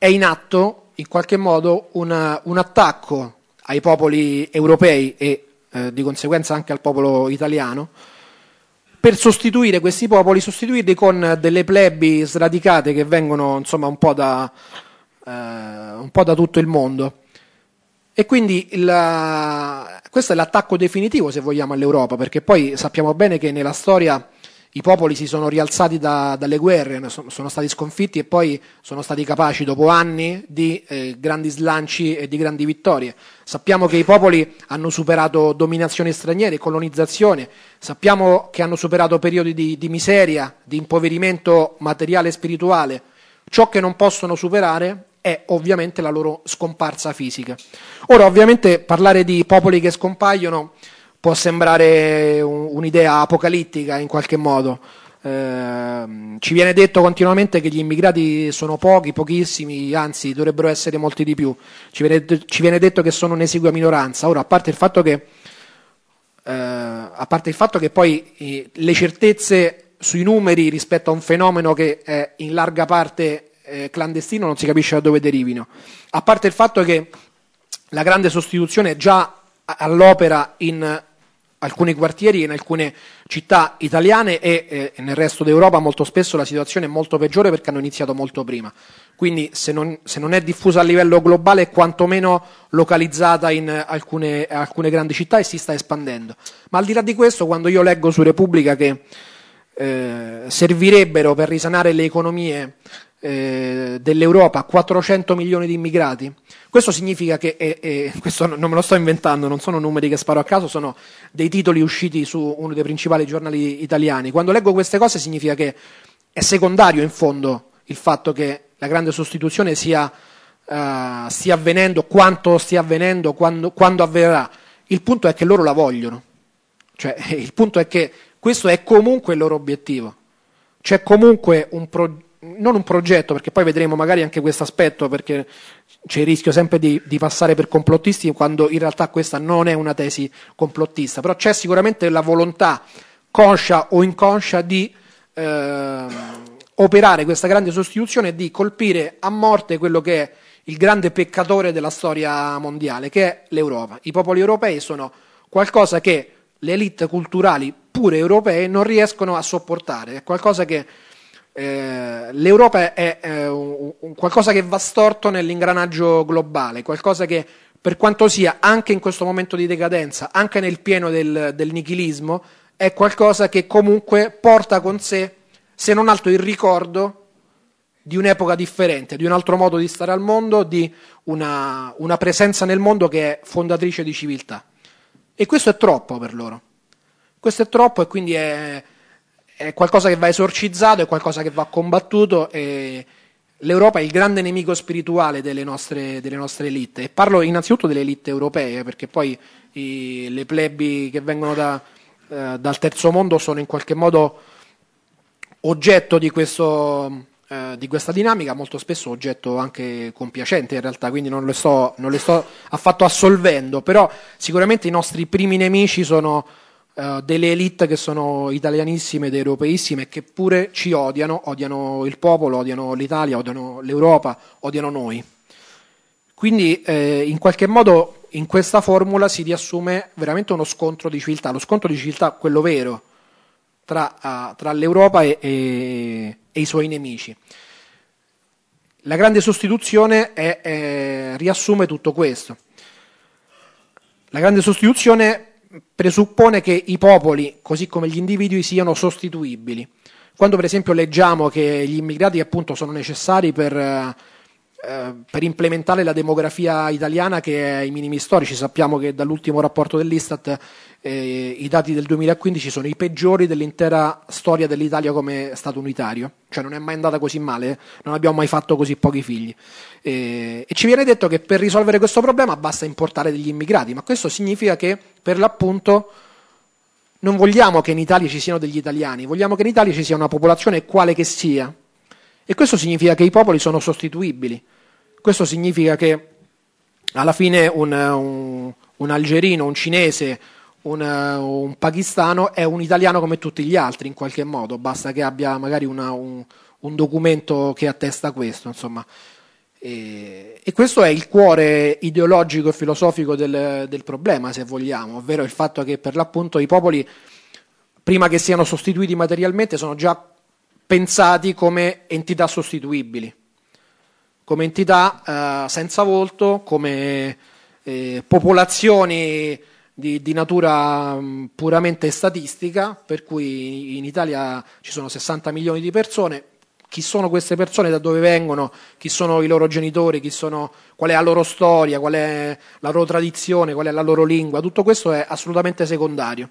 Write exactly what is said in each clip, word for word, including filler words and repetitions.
è in atto in qualche modo una, un attacco ai popoli europei e eh, di conseguenza anche al popolo italiano, per sostituire questi popoli, sostituirli con delle plebi sradicate che vengono insomma un po' da, eh, un po' da tutto il mondo. E quindi il, questo è l'attacco definitivo, se vogliamo, all'Europa, perché poi sappiamo bene che nella storia i popoli si sono rialzati da, dalle guerre, sono stati sconfitti e poi sono stati capaci, dopo anni, di eh, grandi slanci e di grandi vittorie. Sappiamo che i popoli hanno superato dominazioni straniere, colonizzazione, sappiamo che hanno superato periodi di, di miseria, di impoverimento materiale e spirituale. Ciò che non possono superare è ovviamente la loro scomparsa fisica. Ora, ovviamente, parlare di popoli che scompaiono può sembrare un, un'idea apocalittica in qualche modo. Eh, ci viene detto continuamente che gli immigrati sono pochi, pochissimi, anzi dovrebbero essere molti di più. Ci viene, ci viene detto che sono un'esigua minoranza. Ora, a parte il fatto che, eh, a parte il fatto che poi eh, le certezze sui numeri rispetto a un fenomeno che è in larga parte eh, clandestino non si capisce da dove derivino. A parte il fatto che la grande sostituzione è già all'opera in alcuni quartieri, in alcune città italiane e eh, nel resto d'Europa molto spesso la situazione è molto peggiore perché hanno iniziato molto prima. Quindi se non, se non è diffusa a livello globale è quantomeno localizzata in alcune, alcune grandi città e si sta espandendo. Ma al di là di questo, quando io leggo su Repubblica che eh, servirebbero per risanare le economie eh, dell'Europa quattrocento milioni di immigrati, questo significa che, e, e, questo non me lo sto inventando, non sono numeri che sparo a caso, sono dei titoli usciti su uno dei principali giornali italiani. Quando leggo queste cose significa che è secondario in fondo il fatto che la grande sostituzione sia, uh, stia avvenendo, quanto stia avvenendo, quando, quando avverrà. Il punto è che loro la vogliono. Cioè, il punto è che questo è comunque il loro obiettivo. C'è comunque un progetto, non un progetto, perché poi vedremo magari anche questo aspetto, perché c'è il rischio sempre di, di passare per complottisti quando in realtà questa non è una tesi complottista, però c'è sicuramente la volontà conscia o inconscia di eh, operare questa grande sostituzione e di colpire a morte quello che è il grande peccatore della storia mondiale, che è l'Europa. I popoli europei sono qualcosa che le elite culturali pure europee non riescono a sopportare, è qualcosa che Eh, l'Europa è eh, un, un qualcosa che va storto nell'ingranaggio globale, qualcosa che, per quanto sia anche in questo momento di decadenza, anche nel pieno del, del nichilismo, è qualcosa che comunque porta con sé, se non altro, il ricordo di un'epoca differente, di un altro modo di stare al mondo, di una, una presenza nel mondo che è fondatrice di civiltà. E questo è troppo per loro. Questo è troppo e quindi è è qualcosa che va esorcizzato, è qualcosa che va combattuto e l'Europa è il grande nemico spirituale delle nostre, delle nostre elite. E parlo innanzitutto delle elite europee, perché poi i, le plebi che vengono da, eh, dal terzo mondo sono in qualche modo oggetto di, questo, eh, di questa dinamica, molto spesso oggetto anche compiacente in realtà, quindi non le sto, non le sto affatto assolvendo, però sicuramente i nostri primi nemici sono Uh, delle elite che sono italianissime ed europeissime, che pure ci odiano, odiano il popolo, odiano l'Italia, odiano l'Europa, odiano noi. Quindi eh, in qualche modo in questa formula si riassume veramente uno scontro di civiltà, lo scontro di civiltà, quello vero, tra, uh, tra l'Europa e, e, e i suoi nemici. La grande sostituzione è, è, riassume tutto questo. La grande sostituzione presuppone che i popoli, così come gli individui, siano sostituibili. Quando per esempio leggiamo che gli immigrati appunto sono necessari per, eh, per implementare la demografia italiana che è ai minimi storici, sappiamo che dall'ultimo rapporto dell'Istat eh, i dati del duemilaquindici sono i peggiori dell'intera storia dell'Italia come Stato unitario, cioè non è mai andata così male, non abbiamo mai fatto così pochi figli. E, e ci viene detto che per risolvere questo problema basta importare degli immigrati, ma questo significa che per l'appunto non vogliamo che in Italia ci siano degli italiani, vogliamo che in Italia ci sia una popolazione quale che sia, e questo significa che i popoli sono sostituibili. Questo significa che alla fine un, un, un algerino, un cinese, un, un pakistano è un italiano come tutti gli altri in qualche modo, basta che abbia magari una, un, un documento che attesta questo, insomma. E, e questo è il cuore ideologico e filosofico del, del problema, se vogliamo, ovvero il fatto che per l'appunto i popoli, prima che siano sostituiti materialmente, sono già pensati come entità sostituibili, come entità eh, senza volto, come eh, popolazioni di, di natura mh, puramente statistica, per cui in Italia ci sono sessanta milioni di persone. Chi sono queste persone, da dove vengono, chi sono i loro genitori, chi sono, qual è la loro storia, qual è la loro tradizione, qual è la loro lingua, tutto questo è assolutamente secondario.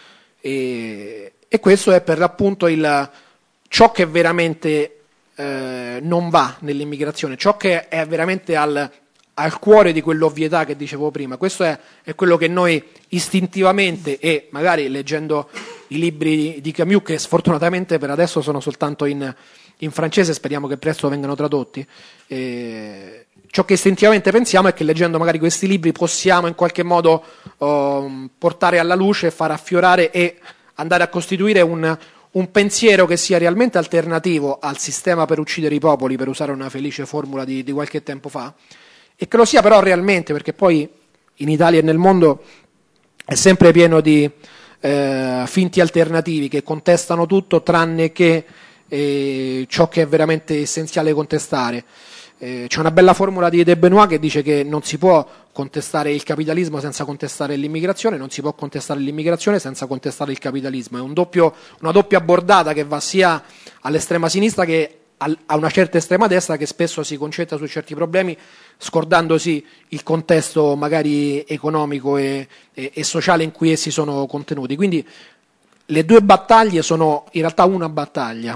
E, e questo è per l'appunto il, ciò che veramente eh, non va nell'immigrazione, ciò che è veramente al, al cuore di quell'ovvietà che dicevo prima. Questo è, è quello che noi istintivamente, e magari leggendo i libri di Camus, che sfortunatamente per adesso sono soltanto in, in francese, speriamo che presto vengano tradotti, eh, ciò che istintivamente pensiamo è che leggendo magari questi libri possiamo in qualche modo oh, portare alla luce, far affiorare e andare a costituire un, un pensiero che sia realmente alternativo al sistema per uccidere i popoli, per usare una felice formula di, di qualche tempo fa, e che lo sia però realmente, perché poi in Italia e nel mondo è sempre pieno di eh, finti alternativi che contestano tutto tranne che eh, ciò che è veramente essenziale contestare. Eh, c'è una bella formula di De Benoit che dice che non si può contestare il capitalismo senza contestare l'immigrazione, non si può contestare l'immigrazione senza contestare il capitalismo. È un doppio, una doppia bordata che va sia all'estrema sinistra che a una certa estrema destra, che spesso si concentra su certi problemi scordandosi il contesto magari economico e, e, e sociale in cui essi sono contenuti. Quindi le due battaglie sono in realtà una battaglia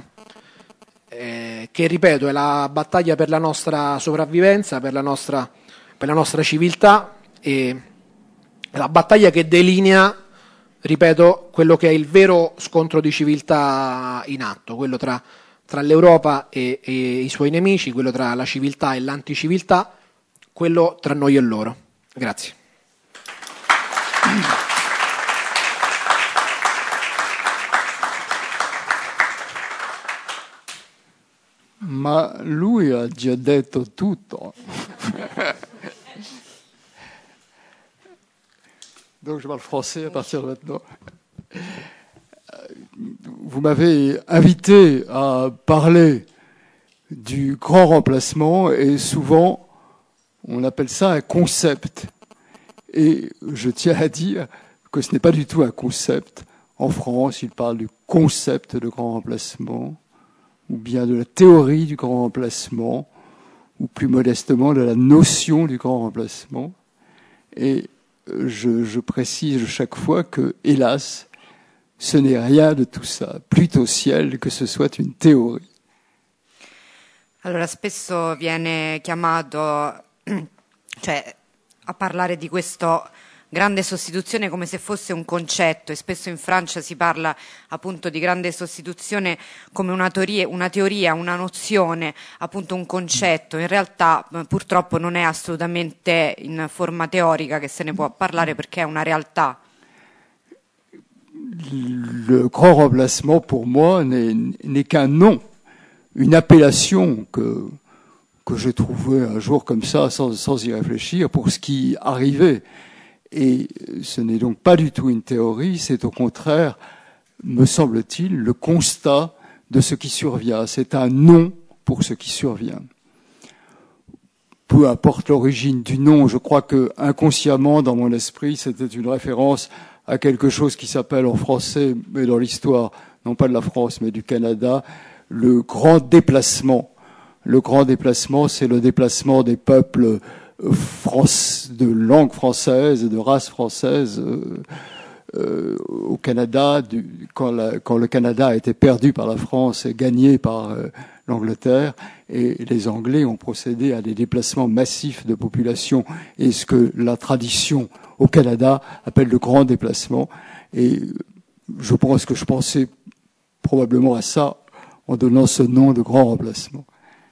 eh, che, ripeto, è la battaglia per la nostra sopravvivenza, per la nostra, per la nostra civiltà, e la battaglia che delinea, ripeto, quello che è il vero scontro di civiltà in atto, quello tra tra l'Europa e, e i suoi nemici, quello tra la civiltà e l'anticiviltà, quello tra noi e loro. Grazie. Ma lui ha già detto tutto. Donc je parle français à partir de maintenant. Vous m'avez invité à parler du grand remplacement et souvent on appelle ça un concept. Et je tiens à dire que ce n'est pas du tout un concept. En France, il parle du concept de grand remplacement ou bien de la théorie du grand remplacement ou plus modestement de la notion du grand remplacement. Et je, je précise chaque fois que, hélas, ce n'est rien de tout ça, plutôt ciel que ce soit une théorie. Allora, spesso viene chiamato, cioè, a parlare di questo grande sostituzione come se fosse un concetto, e spesso in Francia si parla appunto di grande sostituzione come una teoria, una teoria, una nozione, appunto un concetto. In realtà purtroppo non è assolutamente in forma teorica che se ne può parlare, perché è una realtà. Le grand remplacement, pour moi, n'est, n'est qu'un nom, une appellation que, que j'ai trouvée un jour comme ça, sans, sans y réfléchir, pour ce qui arrivait. Et ce n'est donc pas du tout une théorie, c'est au contraire, me semble-t-il, le constat de ce qui survient. C'est un nom pour ce qui survient. Peu importe l'origine du nom, je crois que inconsciemment, dans mon esprit, c'était une référence à quelque chose qui s'appelle en français, mais dans l'histoire, non pas de la France, mais du Canada, le grand déplacement. Le grand déplacement, c'est le déplacement des peuples France, de langue française, de race française euh, euh, au Canada, du, quand, la, quand le Canada a été perdu par la France et gagné par euh, l'Angleterre, et les Anglais ont procédé à des déplacements massifs de population, et ce que la tradition au Canada appelle le grand déplacement. Et je pense que je pensais probablement à ça en donnant ce nom de grand remplacement.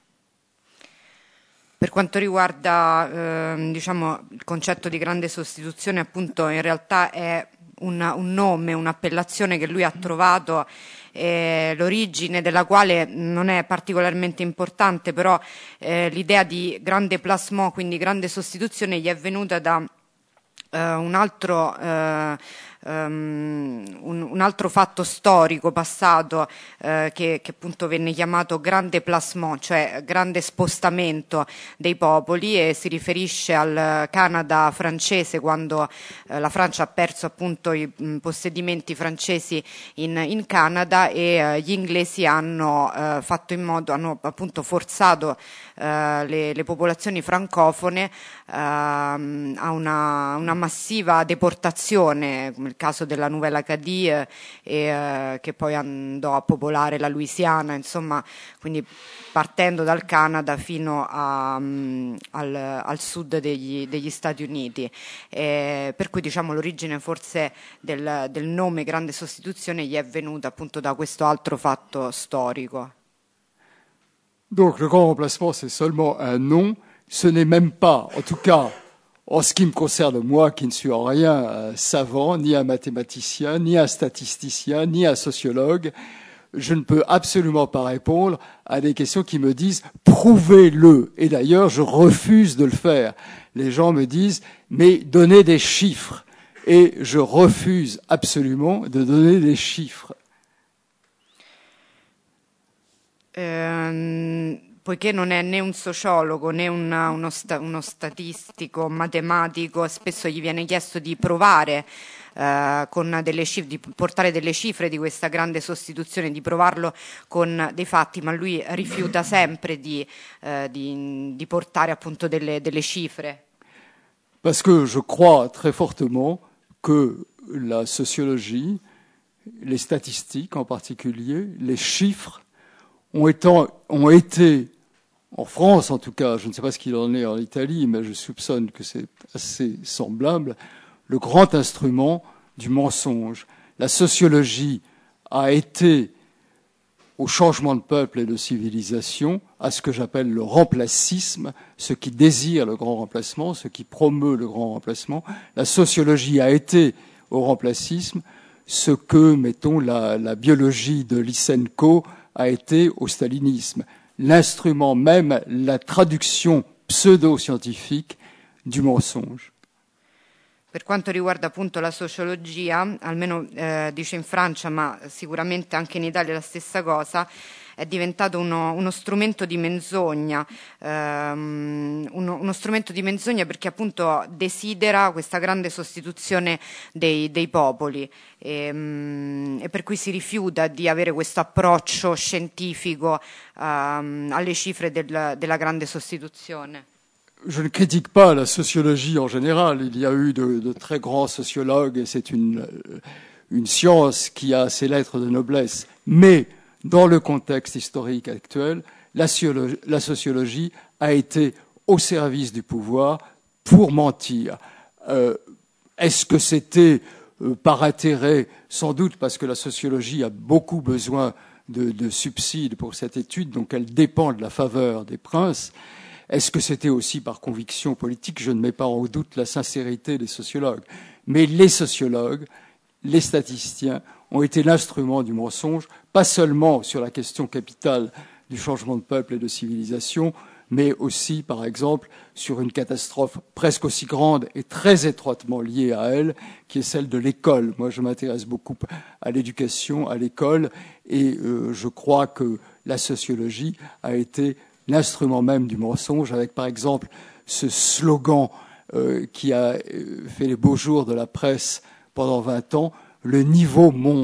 Per quanto riguarda eh, diciamo, il concetto di grande sostituzione, appunto, in realtà è un, un nome, un'appellazione che lui ha trovato, eh, l'origine della quale non è particolarmente importante, però eh, l'idea di grande plasmò, quindi grande sostituzione, gli è venuta da eh, un altro eh, Um, un, un altro fatto storico passato eh, che, che appunto venne chiamato grande plasmò, cioè grande spostamento dei popoli, e si riferisce al Canada francese, quando eh, la Francia ha perso appunto i mh, possedimenti francesi in, in Canada, e eh, gli inglesi hanno eh, fatto in modo, hanno appunto forzato eh, le, le popolazioni francofone eh, a una, una massiva deportazione, come il caso della Nouvelle Acadie, e, eh, che poi andò a popolare la Louisiana, insomma, quindi partendo dal Canada fino a, um, al, al sud degli, degli Stati Uniti. Eh, per cui diciamo l'origine forse del, del nome grande sostituzione gli è venuta appunto da questo altro fatto storico. Donc le grand remplacement, c'est seulement un nom, ce n'est même pas, en tout cas, en ce qui me concerne, moi qui ne suis en rien un savant, ni un mathématicien, ni un statisticien, ni un sociologue, je ne peux absolument pas répondre à des questions qui me disent « prouvez-le ». Et d'ailleurs, je refuse de le faire. Les gens me disent « mais donnez des chiffres ». Et je refuse absolument de donner des chiffres. Um... Poiché non è né un sociologo né una, uno, sta, uno statistico, matematico, spesso gli viene chiesto di provare eh, con delle cifre, di portare delle cifre di questa grande sostituzione, di provarlo con dei fatti, ma lui rifiuta sempre di, eh, di, di portare appunto delle, delle cifre. Parce que je crois très fortement que la sociologie, les statistiques en particulier, les chiffres, ont été, ont été, en France en tout cas, je ne sais pas ce qu'il en est en Italie, mais je soupçonne que c'est assez semblable, le grand instrument du mensonge. La sociologie a été, au changement de peuple et de civilisation, à ce que j'appelle le remplacisme, ceux qui désirent le grand remplacement, ceux qui promeut le grand remplacement. La sociologie a été au remplacisme ce que, mettons, la, la biologie de Lysenko a été au stalinisme, l'instrument même, la traduction pseudo-scientifique du mensonge. Per quanto riguarda appunto la sociologia, almeno eh, dice in Francia, ma sicuramente anche in Italia la stessa cosa, è diventato uno, uno strumento di menzogna, ehm, uno, uno strumento di menzogna perché appunto desidera questa grande sostituzione dei, dei popoli, e, e per cui si rifiuta di avere questo approccio scientifico ehm, alle cifre del, della grande sostituzione. Je ne critique pas la sociologie en général. Il y a eu de, de très grands sociologues et c'est une, une science qui a ses lettres de noblesse. Mais dans le contexte historique actuel, la, la sociologie a été au service du pouvoir pour mentir. Euh, est-ce que c'était euh, par intérêt? Sans doute, parce que la sociologie a beaucoup besoin de, de subsides pour cette étude, donc elle dépend de la faveur des princes. Est-ce que c'était aussi par conviction politique? Je ne mets pas en doute la sincérité des sociologues. Mais les sociologues, les statisticiens ont été l'instrument du mensonge, pas seulement sur la question capitale du changement de peuple et de civilisation, mais aussi, par exemple, sur une catastrophe presque aussi grande et très étroitement liée à elle, qui est celle de l'école. Moi, je m'intéresse beaucoup à l'éducation, à l'école, et euh, je crois que la sociologie a été l'instrument même du mensonge, avec par exemple ce slogan euh, qui a fait les beaux jours de la presse pendant vingt ans, « Le niveau monte ».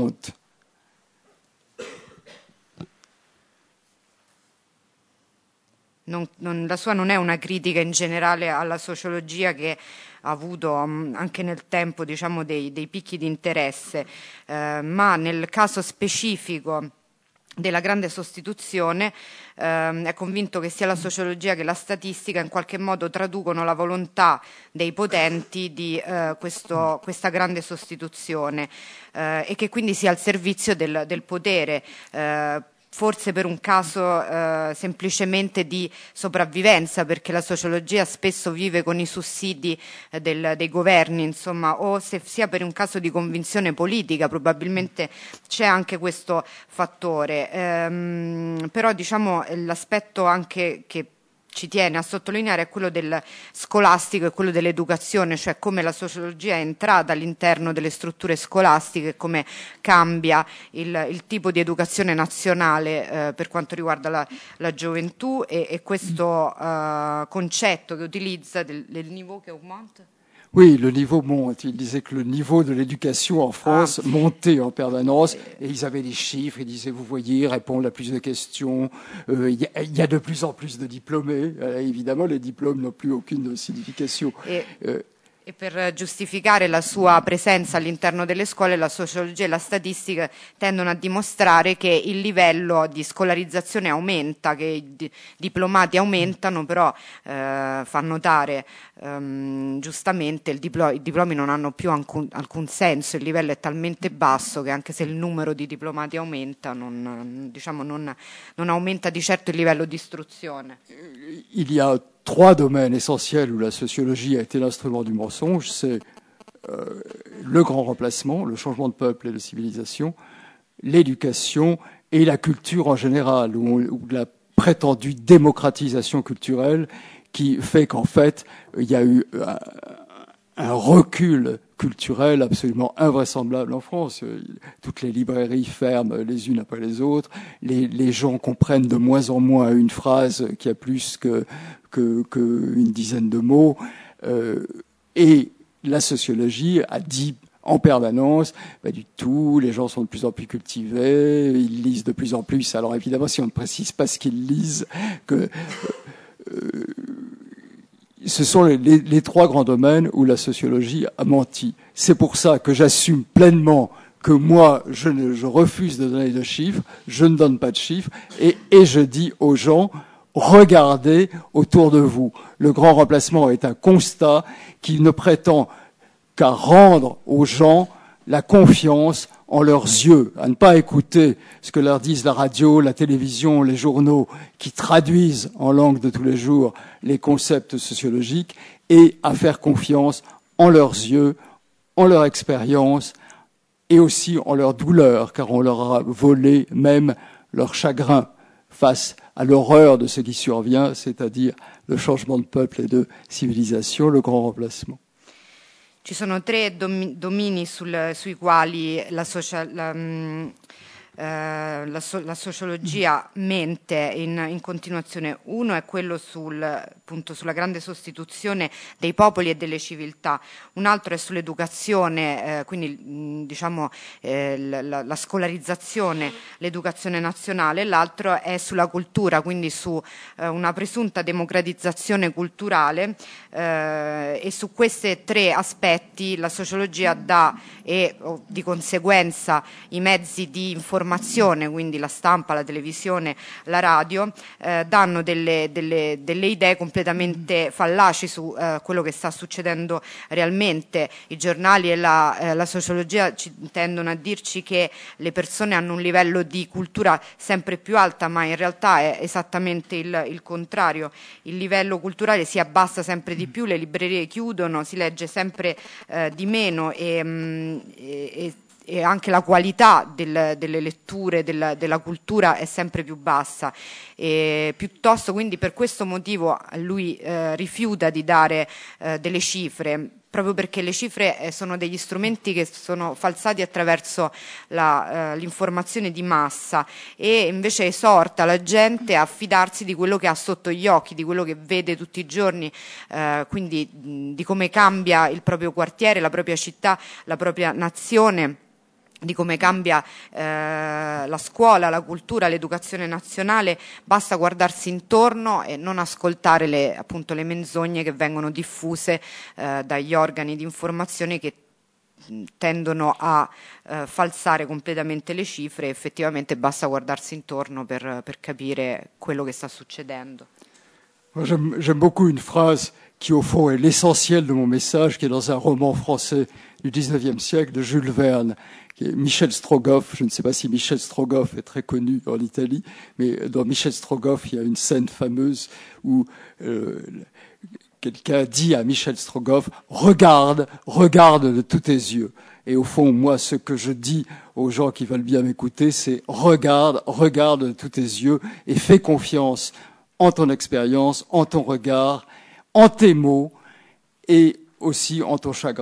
Non, non, la sua non è una critica in generale alla sociologia, che ha avuto um, anche nel tempo, diciamo, dei, dei picchi di interesse, eh, ma nel caso specifico della grande sostituzione ehm, è convinto che sia la sociologia che la statistica in qualche modo traducono la volontà dei potenti di eh, questo, questa grande sostituzione eh, e che quindi sia al servizio del, del potere. Eh, forse per un caso eh, semplicemente di sopravvivenza, perché la sociologia spesso vive con i sussidi eh, del, dei governi, insomma, o se sia per un caso di convinzione politica, probabilmente c'è anche questo fattore. Ehm, però diciamo l'aspetto anche che ci tiene a sottolineare è quello del scolastico e quello dell'educazione, cioè come la sociologia è entrata all'interno delle strutture scolastiche e come cambia il, il tipo di educazione nazionale eh, per quanto riguarda la, la gioventù e, e questo uh, concetto che utilizza del, del niveau che aumenta. Oui, le niveau monte. Il disait que le niveau de l'éducation en France ah. montait en permanence et ils avaient des chiffres. Ils disaient, vous voyez, répondre à plus de questions. Euh, il, y a, il y a de plus en plus de diplômés. Euh, évidemment, les diplômes n'ont plus aucune signification. Et... Euh, E per giustificare la sua presenza all'interno delle scuole, la sociologia e la statistica tendono a dimostrare che il livello di scolarizzazione aumenta, che i di- diplomati aumentano, però eh, fa notare ehm, giustamente il diplo- i diplomi non hanno più alcun, alcun senso, il livello è talmente basso che anche se il numero di diplomati aumenta, non, diciamo, non, non aumenta di certo il livello di istruzione. Il y a trois domaines essentiels où la sociologie a été l'instrument du mensonge, c'est euh, le grand remplacement, le changement de peuple et de civilisation, l'éducation et la culture en général, ou, ou la prétendue démocratisation culturelle qui fait qu'en fait, il y a eu un, un recul culturel absolument invraisemblable en France. Toutes les librairies ferment les unes après les autres, les, les gens comprennent de moins en moins une phrase qui a plus que que, que une dizaine de mots, euh, et la sociologie a dit en permanence, bah, du tout, les gens sont de plus en plus cultivés, ils lisent de plus en plus. Alors évidemment, si on ne précise pas ce qu'ils lisent, que euh, ce sont les, les, les trois grands domaines où la sociologie a menti. C'est pour ça que j'assume pleinement que moi, je, ne, je refuse de donner de chiffres, je ne donne pas de chiffres, et, et je dis aux gens, regardez autour de vous. Le grand remplacement est un constat qui ne prétend qu'à rendre aux gens la confiance en leurs yeux, à ne pas écouter ce que leur disent la radio, la télévision, les journaux, qui traduisent en langue de tous les jours les concepts sociologiques, et à faire confiance en leurs yeux, en leur expérience, et aussi en leur douleur, car on leur a volé même leur chagrin face à l'horreur de ce qui survient, c'est-à-dire le changement de peuple et de civilisation, le grand remplacement. Ci sono tre dom- domini sul, sui quali la, social, la, mh, eh, la, so- la sociologia mente in, in continuazione. Uno è quello sul, appunto, sulla grande sostituzione dei popoli e delle civiltà, un altro è sull'educazione, eh, quindi mh, diciamo eh, la, la scolarizzazione, l'educazione nazionale, e l'altro è sulla cultura, quindi su eh, una presunta democratizzazione culturale, eh, e su questi tre aspetti la sociologia dà, e oh, di conseguenza i mezzi di informazione, quindi la stampa, la televisione, la radio, eh, danno delle, delle, delle idee completamente fallaci su eh, quello che sta succedendo realmente. I giornali e la, eh, la sociologia ci tendono a dirci che le persone hanno un livello di cultura sempre più alta, ma in realtà è esattamente il, il contrario. Il livello culturale si abbassa sempre di più, le librerie chiudono, si legge sempre eh, di meno e, mh, e, e anche la qualità del, delle letture, della, della cultura è sempre più bassa. E piuttosto, quindi, per questo motivo lui eh, rifiuta di dare eh, delle cifre, proprio perché le cifre eh, sono degli strumenti che sono falsati attraverso la, eh, l'informazione di massa, e invece esorta la gente a fidarsi di quello che ha sotto gli occhi, di quello che vede tutti i giorni, eh, quindi mh, di come cambia il proprio quartiere, la propria città, la propria nazione, di come cambia eh, la scuola, la cultura, l'educazione nazionale. Basta guardarsi intorno e non ascoltare le, appunto, le menzogne che vengono diffuse eh, dagli organi di informazione che mh, tendono a eh, falsare completamente le cifre. Effettivamente basta guardarsi intorno per, per capire quello che sta succedendo. Moi, j'aime, j'aime beaucoup une phrase qui au fond est l'essentiel de mon message, qui est dans un roman français du dix-neuvième siècle de Jules Verne, qui est Michel Strogoff. Je ne sais pas si Michel Strogoff est très connu en Italie, mais dans Michel Strogoff, il y a une scène fameuse où euh, quelqu'un dit à Michel Strogoff « Regarde, regarde de tous tes yeux ». Et au fond, moi, ce que je dis aux gens qui veulent bien m'écouter, c'est « Regarde, regarde de tous tes yeux et fais confiance en ton expérience, en ton regard, en tes mots et aussi en ton chagrin ».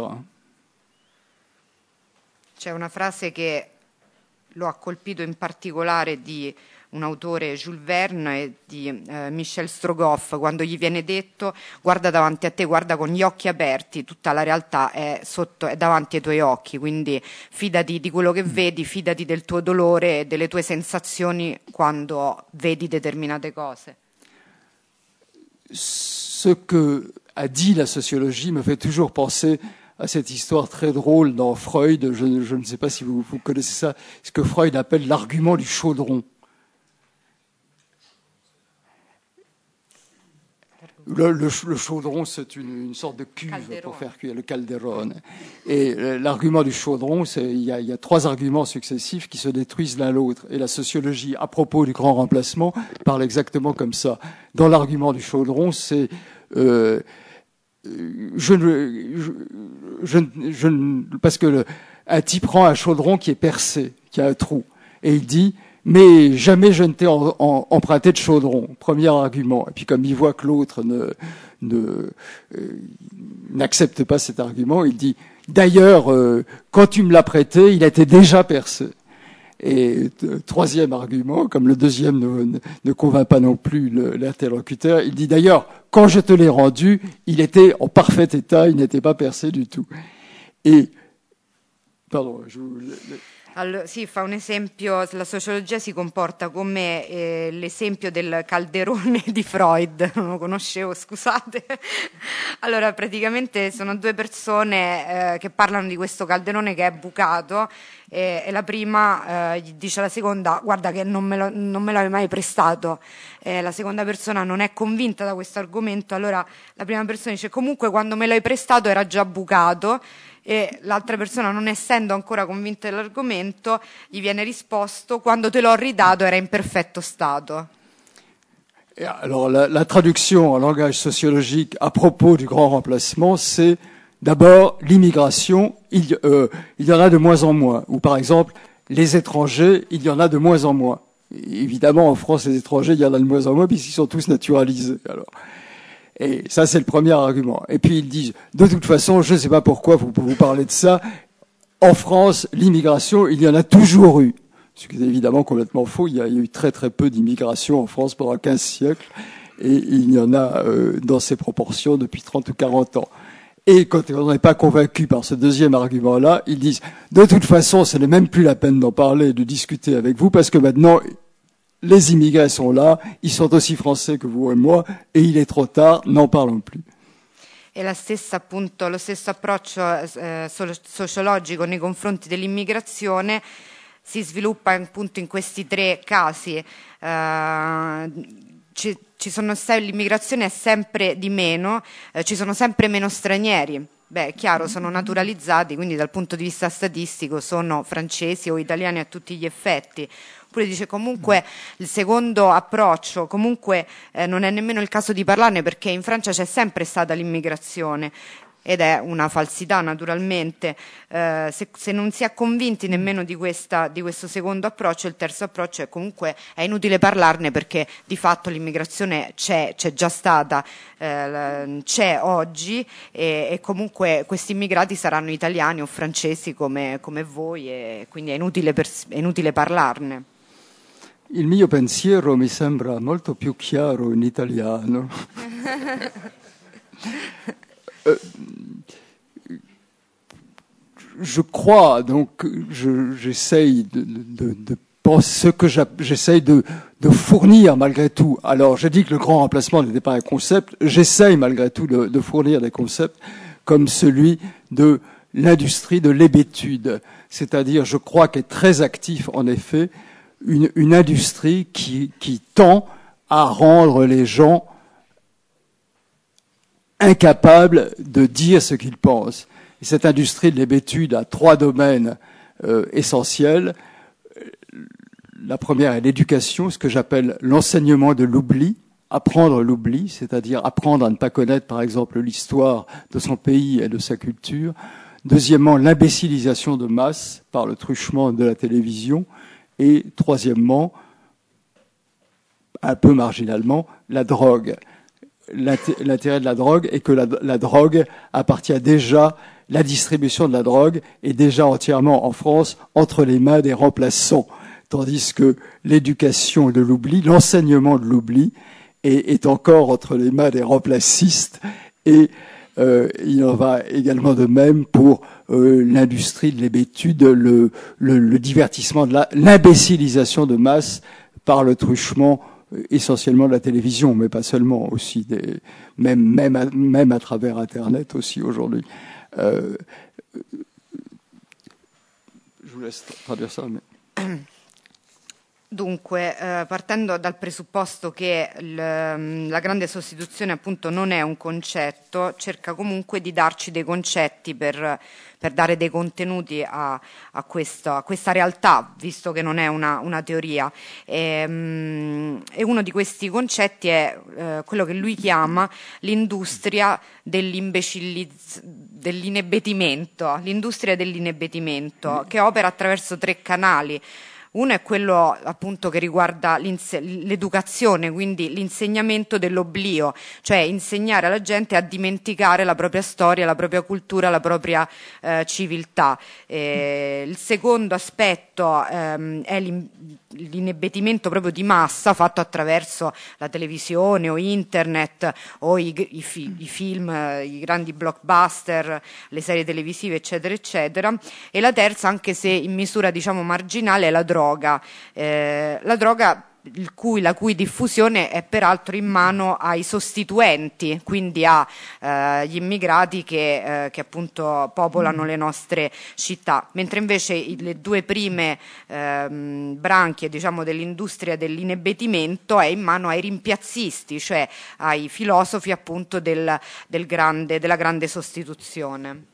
C'è una frase che lo ha colpito in particolare di un autore, Jules Verne, e di eh, Michel Strogoff, quando gli viene detto guarda davanti a te, guarda con gli occhi aperti, tutta la realtà è, sotto, è davanti ai tuoi occhi, quindi fidati di quello che vedi, fidati del tuo dolore e delle tue sensazioni quando vedi determinate cose. Ce que a dit la sociologie me fait toujours penser à cette histoire très drôle dans Freud. Je, je ne sais pas si vous, vous connaissez ça, ce que Freud appelle l'argument du chaudron. Le, le, le chaudron, c'est une, une sorte de cuve calderone. Pour faire cuire le calderone. Et l'argument du chaudron, c'est il y a, il y a trois arguments successifs qui se détruisent l'un l'autre. Et la sociologie, à propos du grand remplacement, parle exactement comme ça. Dans l'argument du chaudron, c'est euh, je ne, je, je, je, parce que le, un type prend un chaudron qui est percé, qui a un trou, et il dit mais jamais je ne t'ai en, en, emprunté de chaudron. Premier argument. Et puis comme il voit que l'autre ne, ne, euh, n'accepte pas cet argument, il dit d'ailleurs, euh, quand tu me l'as prêté, il était déjà percé. Et euh, troisième argument, comme le deuxième ne, ne convainc pas non plus le, l'interlocuteur, il dit d'ailleurs, quand je te l'ai rendu, il était en parfait état, il n'était pas percé du tout. Et, pardon, je vous... Le, Allora, sì, fa un esempio, la sociologia si comporta come eh, l'esempio del calderone di Freud, non lo conoscevo, scusate. Allora, praticamente sono due persone eh, che parlano di questo calderone che è bucato e, e la prima eh, gli dice alla seconda guarda che non me lo, non me l'hai mai prestato. Eh, la seconda persona non è convinta da questo argomento, allora la prima persona dice comunque quando me l'hai prestato era già bucato. E l'altra persona, non essendo ancora convinta dell'argomento, gli viene risposto quando te l'ho ridato era in perfetto stato. Et alors la, la traduction en langage sociologique à propos du grand remplacement, c'est d'abord l'immigration, il, euh, il y en a de moins en moins. Ou par exemple, les étrangers, il y en a de moins en moins. Et évidemment, en France, les étrangers, il y en a de moins en moins puisqu'ils sont tous naturalisés. Alors. Et ça, c'est le premier argument. Et puis ils disent, de toute façon, je ne sais pas pourquoi vous, vous parlez de ça, en France, l'immigration, il y en a toujours eu. Ce qui est évidemment complètement faux. Il y a, il y a eu très très peu d'immigration en France pendant quinze siècles. Et il y en a euh, dans ces proportions depuis trente ou quarante ans. Et quand on n'est pas convaincu par ce deuxième argument-là, ils disent, de toute façon, ce n'est même plus la peine d'en parler, de discuter avec vous, parce que maintenant... les immigrés sont là, ils sont aussi français que vous et moi, et il est trop tard, n'en parlons plus. E la stessa, appunto, lo stesso approccio eh, sociologico nei confronti dell'immigrazione si sviluppa appunto in questi tre casi. Eh, ci, ci sono, l'immigrazione è sempre di meno, eh, ci sono sempre meno stranieri. Beh, è chiaro, sono naturalizzati, quindi dal punto di vista statistico sono francesi o italiani a tutti gli effetti. Oppure dice comunque il secondo approccio, comunque eh, non è nemmeno il caso di parlarne perché in Francia c'è sempre stata l'immigrazione ed è una falsità naturalmente. Eh, se, se non si è convinti nemmeno di, questa, di questo secondo approccio, il terzo approccio è comunque è inutile parlarne perché di fatto l'immigrazione c'è, c'è già stata, eh, c'è oggi e, e comunque questi immigrati saranno italiani o francesi come, come voi e quindi è inutile, per, è inutile parlarne. Il mio pensiero mi sembra molto più chiaro in italiano. euh, je crois, donc, je, j'essaye de, de, de penser ce que j'essaye de, de fournir malgré tout. Alors, j'ai dit que le grand remplacement n'était pas un concept. J'essaye malgré tout de, de fournir des concepts comme celui de l'industrie de l'hébétude. C'est-à-dire, je crois qu'elle est très actif, en effet, Une, une industrie qui, qui tend à rendre les gens incapable de dire ce qu'il pense. Et cette industrie de l'hébétude a trois domaines euh, essentiels. La première est l'éducation, ce que j'appelle l'enseignement de l'oubli, apprendre l'oubli, c'est-à-dire apprendre à ne pas connaître, par exemple, l'histoire de son pays et de sa culture. Deuxièmement, l'imbécilisation de masse par le truchement de la télévision. Et troisièmement, un peu marginalement, la drogue. L'intérêt de la drogue est que la, la drogue appartient déjà, la distribution de la drogue est déjà entièrement en France entre les mains des remplaçants. Tandis que l'éducation de l'oubli, l'enseignement de l'oubli, est, est encore entre les mains des remplacistes, et euh, il en va également de même pour euh, l'industrie de l'hébétude, le, le, le divertissement, de la, l'imbécilisation de masse par le truchement euh, essentiellement de la télévision, mais pas seulement, aussi des, même, même, à, même à travers Internet aussi aujourd'hui. Euh, je vous laisse traduire ça, mais... Dunque, eh, partendo dal presupposto che il, la grande sostituzione appunto non è un concetto, cerca comunque di darci dei concetti per, per dare dei contenuti a, a, questo, a questa realtà, visto che non è una, una teoria. E, mh, e uno di questi concetti è eh, quello che lui chiama l'industria dell'imbecilliz- dell'inebbetimento, l'industria dell'inebbetimento, che opera attraverso tre canali. Uno è quello appunto che riguarda l'educazione, quindi l'insegnamento dell'oblio, cioè insegnare alla gente a dimenticare la propria storia, la propria cultura, la propria eh, civiltà. Eh, il secondo aspetto ehm, è l'inebbetimento proprio di massa fatto attraverso la televisione o internet o i, i, fi, i film, i grandi blockbuster, le serie televisive, eccetera, eccetera. E la terza, anche se in misura diciamo marginale, è la droga. Eh, la droga il cui, la cui diffusione è peraltro in mano ai sostituenti, quindi agli eh, immigrati che, eh, che appunto popolano le nostre città, mentre invece i, le due prime ehm, branchie diciamo dell'industria dell'inebbetimento è in mano ai rimpiazzisti, cioè ai filosofi appunto del, del grande, della grande sostituzione.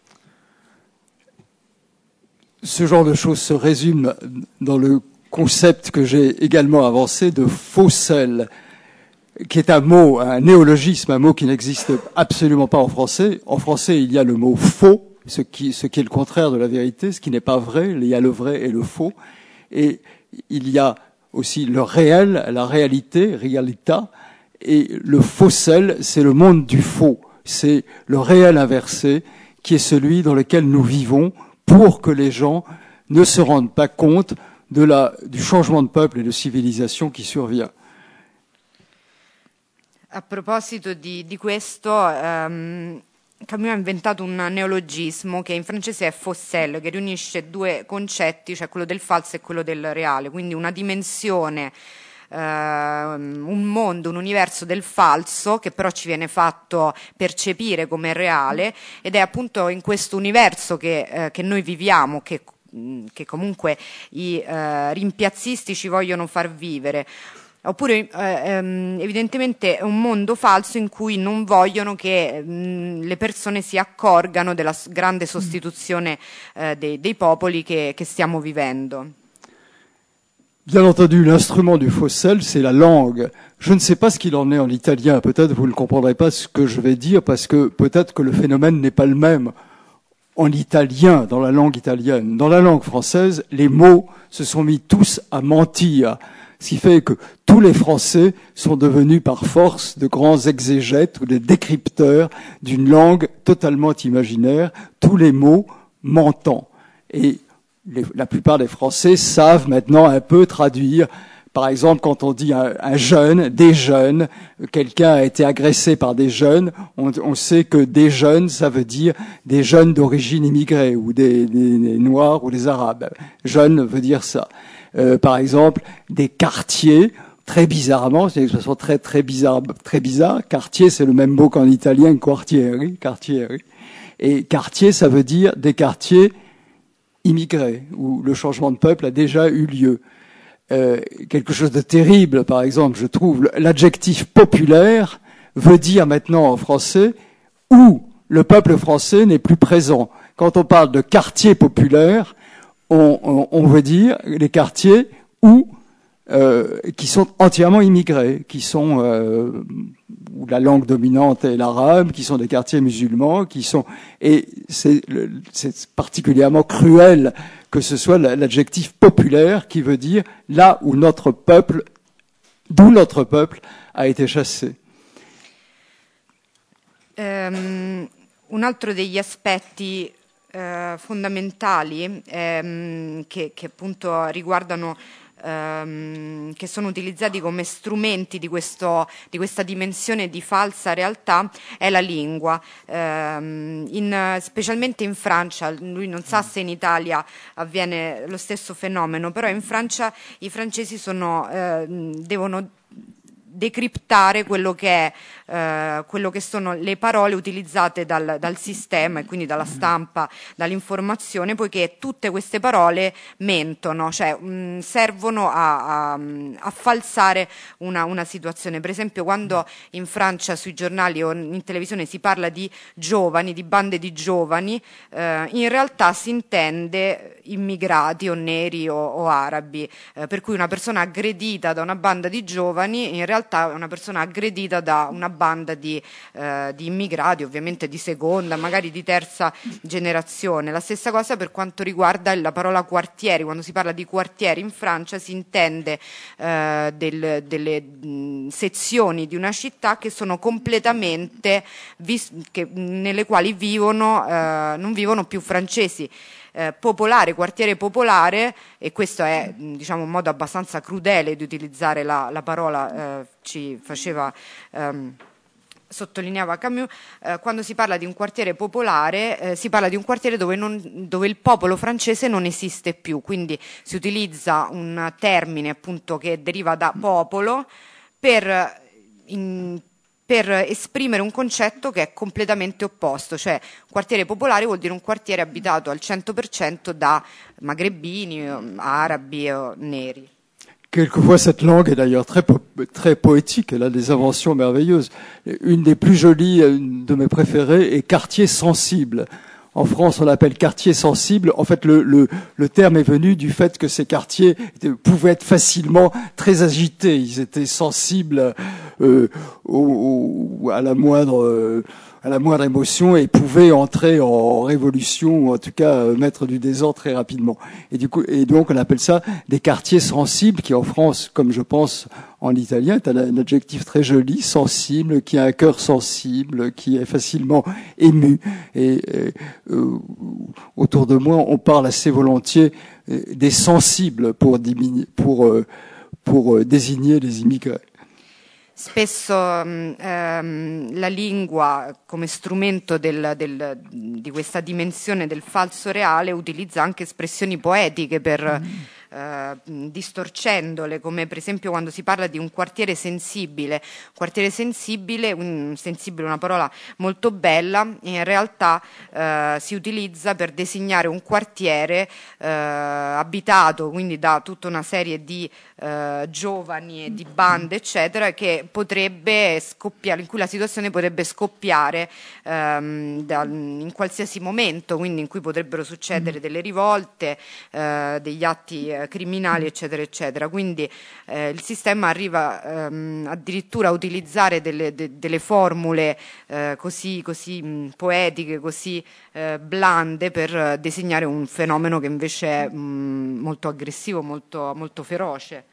Ce genre de choses se résume dans le concept que j'ai également avancé de faux sel, qui est un mot, un néologisme, un mot qui n'existe absolument pas en français. En français, il y a le mot faux, ce qui, ce qui est le contraire de la vérité, ce qui n'est pas vrai. Il y a le vrai et le faux. Et il y a aussi le réel, la réalité, realita. Et le faux sel, c'est le monde du faux. C'est le réel inversé, qui est celui dans lequel nous vivons, pour que les gens ne se rendent pas compte de la, du changement de peuple et de civilisation qui survient. A proposito di, di questo, um, Camus ha inventato un neologismo che in francese è faux sel, che riunisce due concetti, cioè quello del falso e quello del reale, quindi una dimensione, uh, un mondo, un universo del falso che però ci viene fatto percepire come reale, ed è appunto in questo universo che, uh, che noi viviamo, che, che comunque i uh, rimpiazzisti ci vogliono far vivere. Oppure eh, evidentemente è un mondo falso in cui non vogliono che mh, le persone si accorgano della grande sostituzione eh, dei, dei popoli che, che stiamo vivendo. Bien entendu, l'instrument du faux sel, c'est la langue. Je ne sais pas ce qu'il en est en italien. Peut-être vous ne comprendrez pas ce que je vais dire parce que peut-être que le phénomène n'est pas le même en italien, dans la langue italienne. Dans la langue française, les mots se sont mis tous à mentir. Ce qui fait que tous les Français sont devenus par force de grands exégètes ou des décrypteurs d'une langue totalement imaginaire, tous les mots mentant. Et les, la plupart des Français savent maintenant un peu traduire. Par exemple, quand on dit un, un jeune, des jeunes, quelqu'un a été agressé par des jeunes, on, on sait que des jeunes, ça veut dire des jeunes d'origine immigrée, ou des, des, des Noirs ou des Arabes. Jeune veut dire ça. Euh, par exemple, des quartiers, très bizarrement, c'est une expression très très bizarre, très bizarre. Quartier, c'est le même mot qu'en italien, quartieri, quartieri. Et quartier, ça veut dire des quartiers immigrés, où le changement de peuple a déjà eu lieu. Euh, quelque chose de terrible, par exemple, je trouve, l'adjectif populaire veut dire maintenant en français où le peuple français n'est plus présent. Quand on parle de quartiers populaires, on, on, on veut dire les quartiers où euh, qui sont entièrement immigrés, qui sont euh, où la langue dominante est l'arabe, qui sont des quartiers musulmans, qui sont et c'est, c'est particulièrement cruel que ce soit l'adjectif populaire qui veut dire là où notre peuple, d'où notre peuple a été chassé. Um, un altro degli aspetti uh, fondamentali um, che, che appunto riguardano Um, che sono utilizzati come strumenti di, questo, di questa dimensione di falsa realtà è la lingua, um, in, specialmente in Francia. Lui non sa se in Italia avviene lo stesso fenomeno, però in Francia i francesi sono, uh, devono decriptare quello che è eh, quello che sono le parole utilizzate dal, dal sistema e quindi dalla stampa, dall'informazione, poiché tutte queste parole mentono, cioè mh, servono a, a, a falsare una, una situazione. Per esempio, quando in Francia sui giornali o in televisione si parla di giovani, di bande di giovani, eh, in realtà si intende immigrati o neri o, o arabi, eh, per cui una persona aggredita da una banda di giovani in realtà è una persona aggredita da una banda di, eh, di immigrati, ovviamente di seconda, magari di terza generazione. La stessa cosa per quanto riguarda la parola quartieri. Quando si parla di quartieri in Francia si intende eh, del, delle mh, sezioni di una città che sono completamente vis- che, nelle quali vivono eh, non vivono più francesi. Eh, popolare, quartiere popolare, e questo è diciamo un modo abbastanza crudele di utilizzare la, la parola, eh, ci faceva ehm, sottolineava Camus, eh, quando si parla di un quartiere popolare eh, si parla di un quartiere dove, non, dove il popolo francese non esiste più, quindi si utilizza un termine appunto che deriva da popolo per in, per esprimere un concetto che è completamente opposto, cioè quartiere popolare vuol dire un quartiere abitato al cento per cento da magrebini, arabi o neri. Quelquefois, cette langue est d'ailleurs très, po- très poétique, elle a des inventions merveilleuses. Une des plus jolies, une de mes préférées, est quartier sensible. En France, on l'appelle quartier sensible. En fait, le, le, le terme est venu du fait que ces quartiers pouvaient être facilement très agités. Ils étaient sensibles euh, au, au, à la moindre... Euh, à la moindre émotion et pouvait entrer en révolution ou en tout cas euh, mettre du désordre très rapidement. Et du coup, et donc on appelle ça des quartiers sensibles qui en France, comme je pense en italien, est un, un adjectif très joli, sensible, qui a un cœur sensible, qui est facilement ému. Et, et euh, autour de moi, on parle assez volontiers des sensibles pour, diminuer, pour, euh, pour euh, désigner les immigrés. Spesso ehm, la lingua come strumento del, del, di questa dimensione del falso reale utilizza anche espressioni poetiche per mm. eh, distorcendole, come per esempio quando si parla di un quartiere sensibile. Quartiere sensibile, un, sensibile è una parola molto bella, in realtà eh, si utilizza per designare un quartiere eh, abitato quindi da tutta una serie di eh, giovani e di bande eccetera, che potrebbe scoppiare, in cui la situazione potrebbe scoppiare ehm, da, in qualsiasi momento, quindi in cui potrebbero succedere delle rivolte, eh, degli atti eh, criminali eccetera eccetera. Quindi eh, il sistema arriva ehm, addirittura a utilizzare delle, de, delle formule eh, così, così mh, poetiche, così eh, blande per designare un fenomeno che invece è mh, molto aggressivo, molto, molto feroce.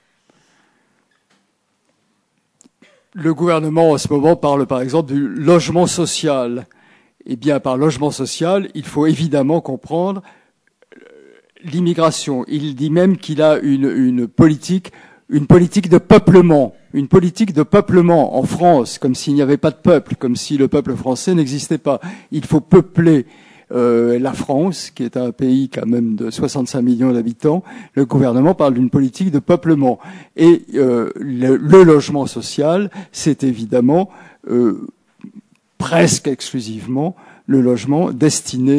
Le gouvernement en ce moment parle par exemple du logement social. Eh bien, par logement social, il faut évidemment comprendre l'immigration. Il dit même qu'il a une, une politique, une politique de peuplement, une politique de peuplement en France, comme s'il n'y avait pas de peuple, comme si le peuple français n'existait pas. Il faut peupler euh, la France, qui est un pays quand même de soixante-cinq millions d'habitants. Le gouvernement parle d'une politique de peuplement. Et euh, le, le logement social, c'est évidemment euh, presque exclusivement le logement destiné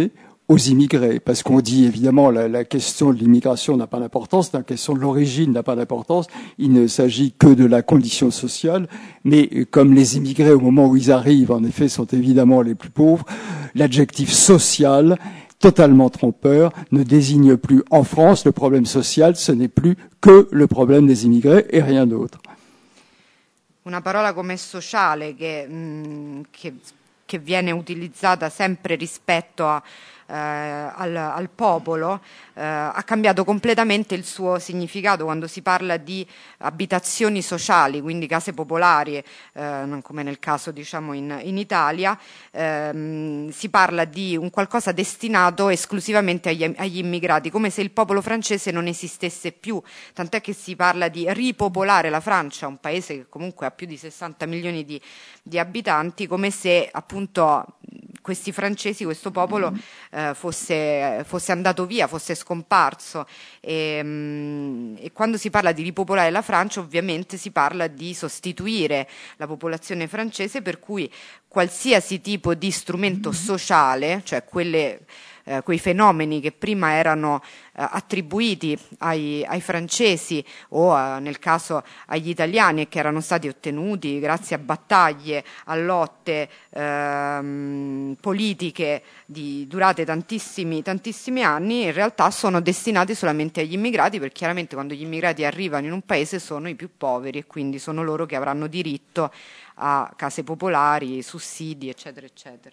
aux immigrés, parce qu'on dit évidemment la, la question de l'immigration n'a pas d'importance, la question de l'origine n'a pas d'importance, il ne s'agit que de la condition sociale, mais comme les immigrés au moment où ils arrivent en effet sont évidemment les plus pauvres, l'adjectif social, totalement trompeur, ne désigne plus en France le problème social, ce n'est plus que le problème des immigrés et rien d'autre. Una parola come sociale che, mh, che, che viene utilizzata sempre rispetto a, eh, al, al popolo eh, ha cambiato completamente il suo significato quando si parla di abitazioni sociali, quindi case popolari, eh, come nel caso diciamo in, in Italia, ehm, si parla di un qualcosa destinato esclusivamente agli, agli immigrati, come se il popolo francese non esistesse più, tant'è che si parla di ripopolare la Francia, un paese che comunque ha più di sessanta milioni di, di abitanti, come se appunto questi francesi, questo popolo eh, fosse, fosse andato via, fosse scomparso e, mh, e quando si parla di ripopolare la Francia ovviamente si parla di sostituire la popolazione francese, per cui qualsiasi tipo di strumento sociale, cioè quelle Eh, quei fenomeni che prima erano eh, attribuiti ai, ai francesi o a, nel caso agli italiani e che erano stati ottenuti grazie a battaglie, a lotte ehm, politiche di, durate tantissimi, tantissimi anni, in realtà sono destinati solamente agli immigrati, perché chiaramente quando gli immigrati arrivano in un paese sono i più poveri e quindi sono loro che avranno diritto a case popolari, sussidi, eccetera, eccetera.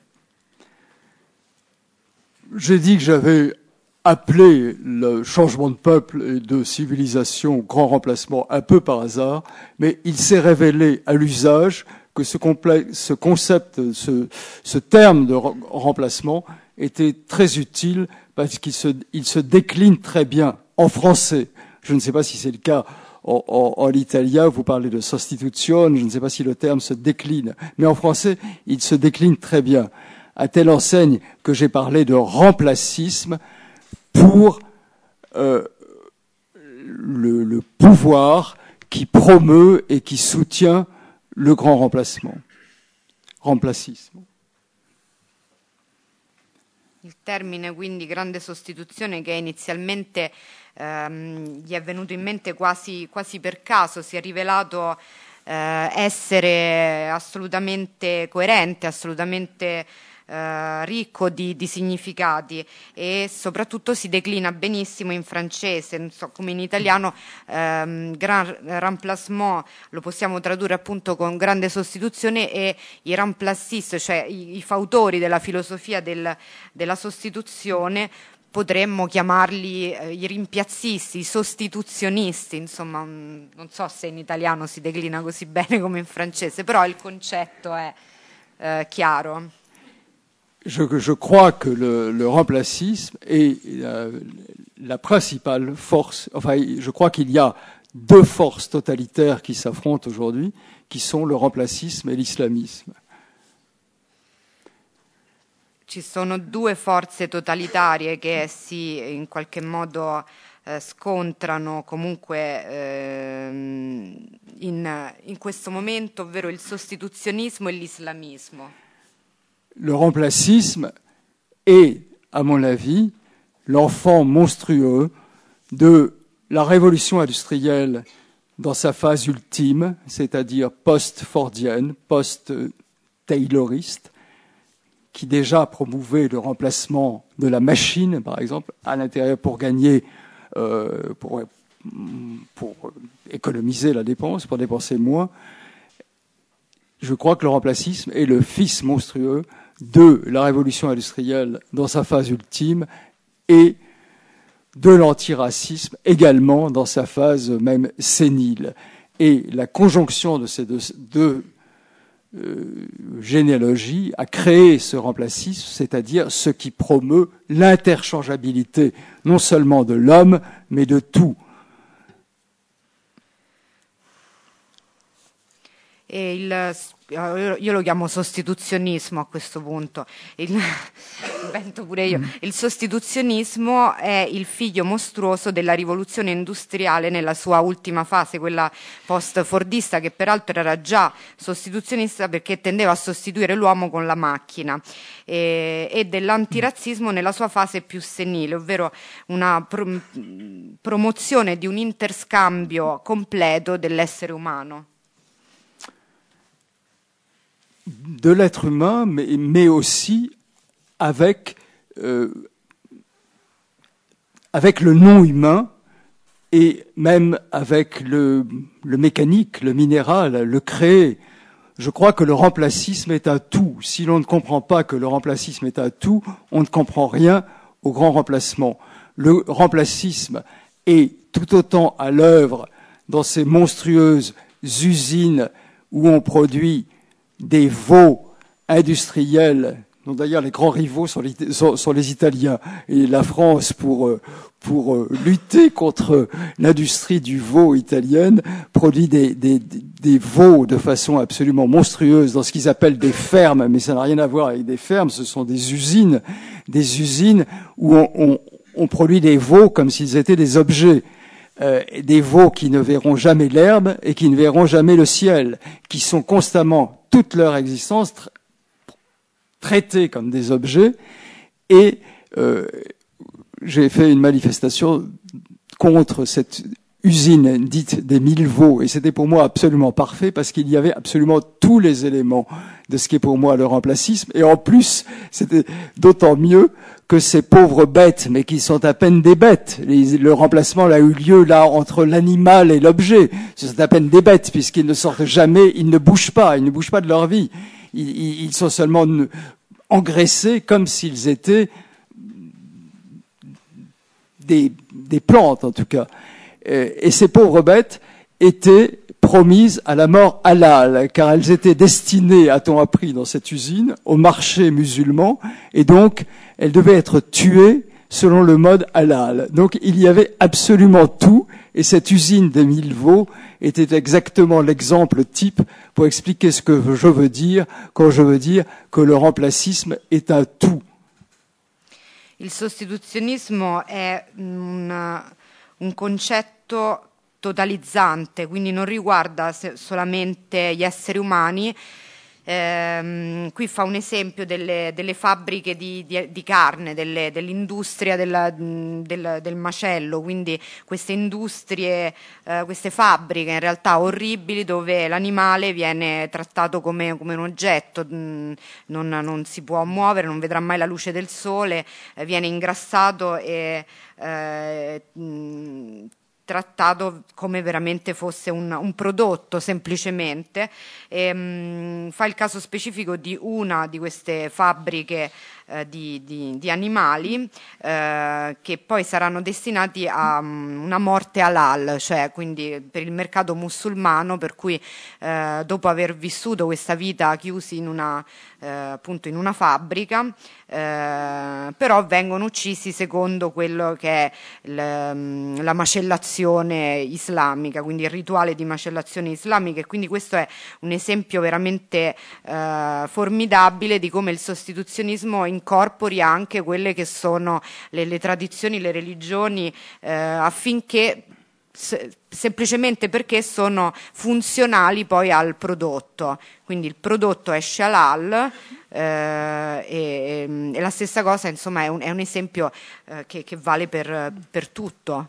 J'ai dit que j'avais appelé le changement de peuple et de civilisation grand remplacement un peu par hasard, mais il s'est révélé à l'usage que ce, ce concept, ce, ce terme de remplacement était très utile parce qu'il se, il se décline très bien en français. Je ne sais pas si c'est le cas en, en, en italien, vous parlez de sostitution, je ne sais pas si le terme se décline, mais en français, il se décline très bien. À telle enseigne que j'ai parlé de remplacisme pour euh, le, le pouvoir qui promeut et qui soutient le grand remplacement. Remplacisme. Il termine quindi grande sostituzione, che inizialmente ehm, gli è venuto in mente quasi, quasi per caso, si è rivelato eh, essere assolutamente coerente, assolutamente Uh, ricco di, di significati e soprattutto si declina benissimo in francese, non so, come in italiano um, grand remplacement lo possiamo tradurre appunto con grande sostituzione, e i remplacistes, cioè i, i fautori della filosofia del, della sostituzione, potremmo chiamarli eh, i rimpiazzisti, i sostituzionisti, insomma un, non so se in italiano si declina così bene come in francese, però il concetto è eh, chiaro. Je, je crois que le, le remplacisme est la, la principale force. Enfin, je crois qu'il y a deux forces totalitaires qui s'affrontent aujourd'hui, qui sont le remplacisme et l'islamisme. Ci sono due forze totalitarie che si in qualche modo eh, scontrano comunque eh, in, in questo momento, ovvero il sostituzionismo e l'islamismo. Le remplacisme est, à mon avis, l'enfant monstrueux de la révolution industrielle dans sa phase ultime, c'est-à-dire post-fordienne, post-tayloriste, qui déjà promouvait le remplacement de la machine, par exemple, à l'intérieur pour gagner, euh, pour, pour économiser la dépense, pour dépenser moins. Je crois que le remplacisme est le fils monstrueux de la révolution industrielle dans sa phase ultime et de l'antiracisme également dans sa phase même sénile. Et la conjonction de ces deux, deux euh, généalogies a créé ce remplacisme, c'est-à-dire ce qui promeut l'interchangeabilité non seulement de l'homme, mais de tout. E il, io lo chiamo sostituzionismo a questo punto, il, invento pure io. Il sostituzionismo è il figlio mostruoso della rivoluzione industriale nella sua ultima fase, quella post-fordista, che peraltro era già sostituzionista perché tendeva a sostituire l'uomo con la macchina, e, e dell'antirazzismo nella sua fase più senile, ovvero una pro, promozione di un interscambio completo dell'essere umano. De l'être humain, mais, mais aussi avec, euh, avec le non-humain et même avec le, le mécanique, le minéral, le créé. Je crois que le remplacisme est un tout. Si l'on ne comprend pas que le remplacisme est un tout, on ne comprend rien au grand remplacement. Le remplacisme est tout autant à l'œuvre dans ces monstrueuses usines où on produit des veaux industriels, dont d'ailleurs les grands rivaux sont les, sont, sont les Italiens. Et la France, pour, pour lutter contre l'industrie du veau italienne, produit des, des, des veaux de façon absolument monstrueuse dans ce qu'ils appellent des fermes, mais ça n'a rien à voir avec des fermes, ce sont des usines, des usines où on, on, on produit des veaux comme s'ils étaient des objets. Euh, des veaux qui ne verront jamais l'herbe et qui ne verront jamais le ciel, qui sont constamment, toute leur existence, tra- traités comme des objets. Et euh, j'ai fait une manifestation contre cette usine dite des mille veaux, et c'était pour moi absolument parfait parce qu'il y avait absolument tous les éléments de ce qui est pour moi le remplacisme, et en plus c'était d'autant mieux que ces pauvres bêtes, mais qui sont à peine des bêtes, les, le remplacement a eu lieu là entre l'animal et l'objet, ce sont à peine des bêtes puisqu'ils ne sortent jamais, ils ne bougent pas, ils ne bougent pas de leur vie, ils, ils, ils sont seulement engraissés comme s'ils étaient des, des plantes en tout cas. Et ces pauvres bêtes étaient promises à la mort halal, car elles étaient destinées, a-t-on appris dans cette usine, au marché musulman, et donc elles devaient être tuées selon le mode halal. Donc il y avait absolument tout, et cette usine des mille veaux était exactement l'exemple type pour expliquer ce que je veux dire quand je veux dire que le remplacisme est un tout. Il sostituzionismo è una, un concetto totalizzante, quindi non riguarda solamente gli esseri umani. Ehm, qui fa un esempio delle, delle fabbriche di, di, di carne, delle, dell'industria della, del, del macello, quindi queste industrie, eh, queste fabbriche in realtà orribili dove l'animale viene trattato come, come un oggetto, non, non si può muovere, non vedrà mai la luce del sole, eh, viene ingrassato e eh, mh, trattato come veramente fosse un, un prodotto semplicemente. E, mh, fa il caso specifico di una di queste fabbriche eh, di, di, di animali eh, che poi saranno destinati a um, una morte halal, cioè quindi per il mercato musulmano, per cui eh, dopo aver vissuto questa vita chiusi in una, eh, appunto in una fabbrica, eh, però vengono uccisi secondo quello che è il, la macellazione islamica, quindi il rituale di macellazione islamica, e quindi questo è un esempio veramente eh, formidabile di come il sostituzionismo incorpori anche quelle che sono le, le tradizioni, le religioni, eh, affinché se, semplicemente perché sono funzionali poi al prodotto, quindi il prodotto esce halal. Eh, e, e la stessa cosa, insomma, è un, è un esempio eh, che, che vale per, per tutto.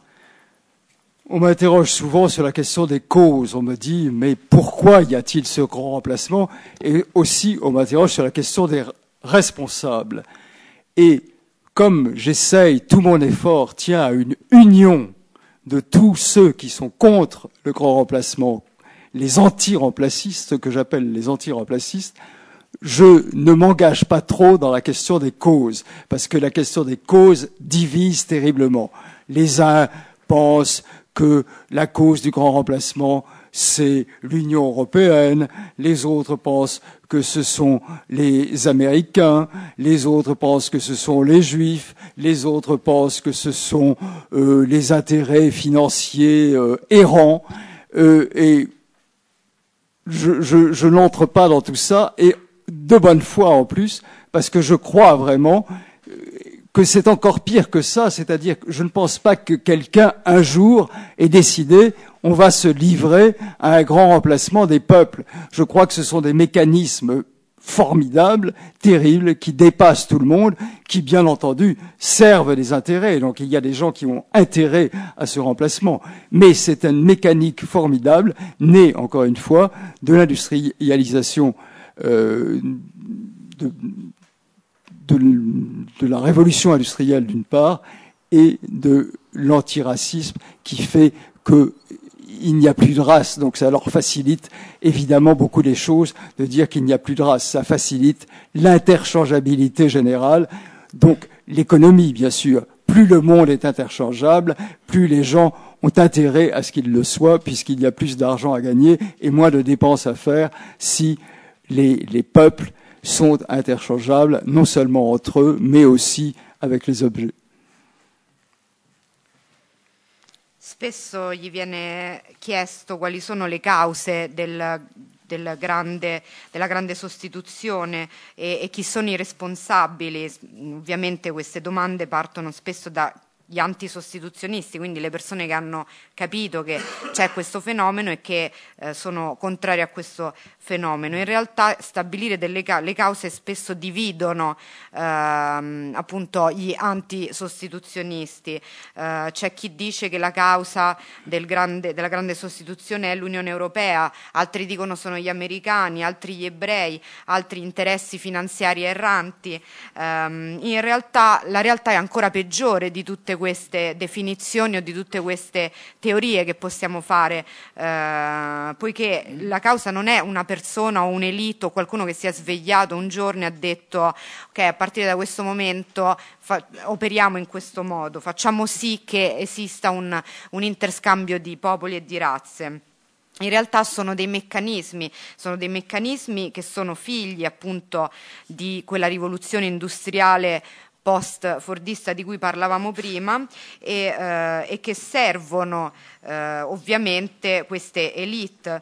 On m'interroge souvent sur la question des causes. On me dit, mais pourquoi y a-t-il ce grand remplacement? Et aussi, on m'interroge sur la question des responsables. Et comme j'essaye, tout mon effort tient à une union de tous ceux qui sont contre le grand remplacement, les anti-remplacistes, ce que j'appelle les anti-remplacistes, je ne m'engage pas trop dans la question des causes, parce que la question des causes divise terriblement. Les uns pensent que la cause du grand remplacement, c'est l'Union européenne, les autres pensent que ce sont les Américains, les autres pensent que ce sont les Juifs, les autres pensent que ce sont euh, les intérêts financiers euh, errants, euh, et je, je, je n'entre pas dans tout ça, et de bonne foi en plus, parce que je crois vraiment que c'est encore pire que ça, c'est-à-dire que je ne pense pas que quelqu'un, un jour, ait décidé on va se livrer à un grand remplacement des peuples. Je crois que ce sont des mécanismes formidables, terribles, qui dépassent tout le monde, qui, bien entendu, servent des intérêts. Donc il y a des gens qui ont intérêt à ce remplacement. Mais c'est une mécanique formidable, née, encore une fois, de l'industrialisation euh, de, de, de la révolution industrielle d'une part, et de l'antiracisme qui fait que il n'y a plus de race, donc ça leur facilite évidemment beaucoup les choses de dire qu'il n'y a plus de race. Ça facilite l'interchangeabilité générale, donc l'économie, bien sûr. Plus le monde est interchangeable, plus les gens ont intérêt à ce qu'il le soit, puisqu'il y a plus d'argent à gagner et moins de dépenses à faire si les, les peuples sont interchangeables, non seulement entre eux, mais aussi avec les objets. Spesso gli viene chiesto quali sono le cause del, del grande, della grande sostituzione e, e chi sono i responsabili. Ovviamente queste domande partono spesso dagli antisostituzionisti, quindi le persone che hanno capito che c'è questo fenomeno e che eh, sono contrari a questo fenomeno. In realtà stabilire delle ca- le cause spesso dividono ehm, appunto gli antisostituzionisti. Eh, c'è chi dice che la causa del grande, della grande sostituzione è l'Unione Europea, altri dicono sono gli americani, altri gli ebrei, altri interessi finanziari erranti. Ehm, in realtà la realtà è ancora peggiore di tutte queste definizioni o di tutte queste teorie che possiamo fare, eh, poiché la causa non è una persona o un'elite o qualcuno che si è svegliato un giorno e ha detto ok, a partire da questo momento fa- operiamo in questo modo, facciamo sì che esista un, un interscambio di popoli e di razze. In realtà sono dei meccanismi, sono dei meccanismi che sono figli appunto di quella rivoluzione industriale post-fordista di cui parlavamo prima e, eh, e che servono eh, ovviamente queste elite,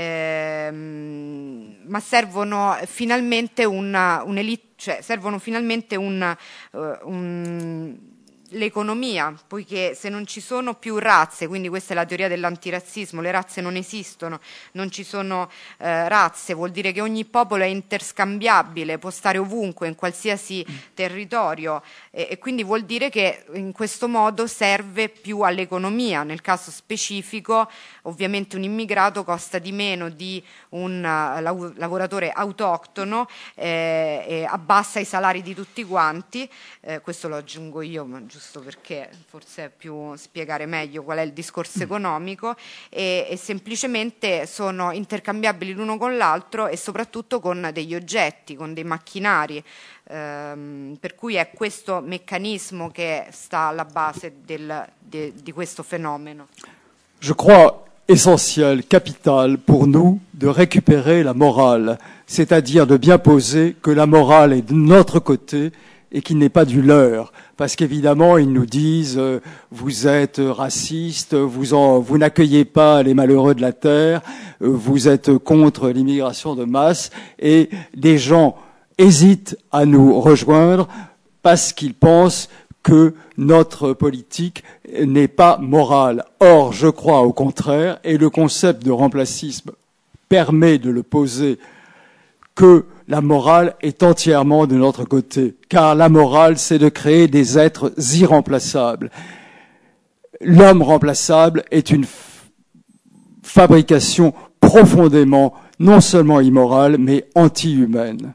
ehm, ma servono finalmente una, un'elite, cioè servono finalmente un, uh, un l'economia, poiché se non ci sono più razze, quindi questa è la teoria dell'antirazzismo, le razze non esistono, non ci sono eh, razze, vuol dire che ogni popolo è interscambiabile, può stare ovunque, in qualsiasi territorio e, e quindi vuol dire che in questo modo serve più all'economia. Nel caso specifico ovviamente un immigrato costa di meno di un uh, lavoratore autoctono, eh, e abbassa i salari di tutti quanti, eh, questo lo aggiungo io, ma giusto perché forse è più spiegare meglio qual è il discorso economico, e, e semplicemente sono intercambiabili l'uno con l'altro e soprattutto con degli oggetti, con dei macchinari, ehm, per cui è questo meccanismo che sta alla base del, de, di questo fenomeno. Je crois essentiel, capital pour nous de récupérer la morale, c'est-à-dire de bien poser que la morale est de notre côté et qu'il n'est pas du leur. Parce qu'évidemment, ils nous disent euh, vous êtes raciste, vous, en, vous n'accueillez pas les malheureux de la terre, euh, vous êtes contre l'immigration de masse, et des gens hésitent à nous rejoindre parce qu'ils pensent que notre politique n'est pas morale. Or, je crois au contraire, et le concept de remplacisme permet de le poser, que la morale est entièrement de notre côté. Car la morale, c'est de créer des êtres irremplaçables. L'homme remplaçable est une f- fabrication profondément, non seulement immorale, mais anti-humaine.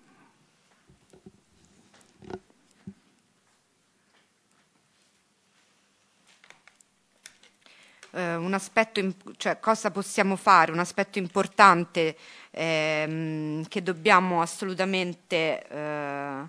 Uh, un aspetto, cioè cosa possiamo fare, un aspetto importante ehm, che dobbiamo assolutamente eh,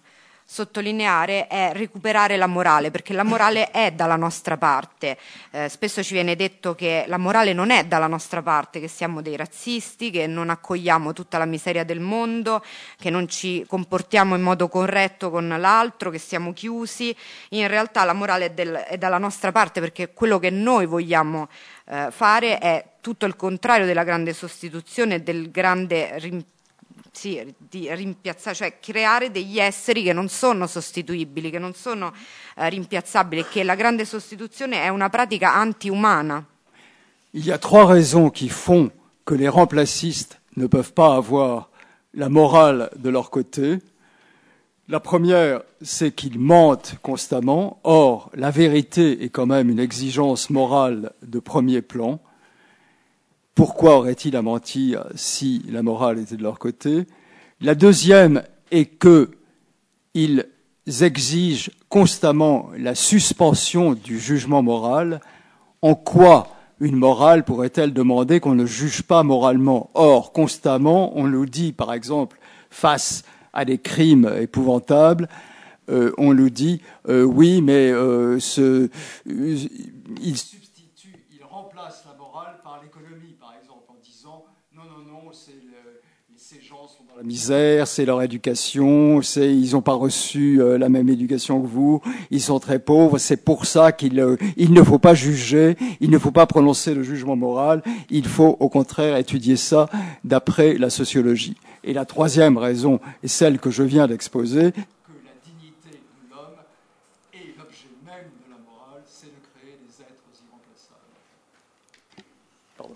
sottolineare è recuperare la morale, perché la morale è dalla nostra parte. Eh, spesso ci viene detto che la morale non è dalla nostra parte, che siamo dei razzisti, che non accogliamo tutta la miseria del mondo, che non ci comportiamo in modo corretto con l'altro, che siamo chiusi. In realtà la morale è, del, è dalla nostra parte, perché quello che noi vogliamo eh, fare è tutto il contrario della grande sostituzione, del grande rim- Sì, di rimpiazzare, cioè creare degli esseri che non sono sostituibili, che non sono eh, rimpiazzabili, che la grande sostituzione è una pratica antiumana. Il y a trois raisons qui font que les remplacistes ne peuvent pas avoir la morale de leur côté. La première, c'est qu'ils mentent constamment. Or, la vérité est quand même une exigence morale de premier plan. Pourquoi aurait-il à mentir si la morale était de leur côté? La deuxième est qu'ils exigent constamment la suspension du jugement moral. En quoi une morale pourrait-elle demander qu'on ne juge pas moralement? Or, constamment, on nous dit, par exemple, face à des crimes épouvantables, euh, on nous dit, euh, oui, mais euh, ce, euh, il substitue, il remplace la morale par l'économie, par exemple, en disant, non, non, non, c'est le, ces gens sont dans la misère, c'est leur éducation, c'est, ils n'ont pas reçu euh, la même éducation que vous, ils sont très pauvres, c'est pour ça qu'il euh, il ne faut pas juger, il ne faut pas prononcer le jugement moral, il faut au contraire étudier ça d'après la sociologie. Et la troisième raison est celle que je viens d'exposer, que la dignité de l'homme et l'objet même de la morale, c'est de créer des êtres irremplaçables. Pardon.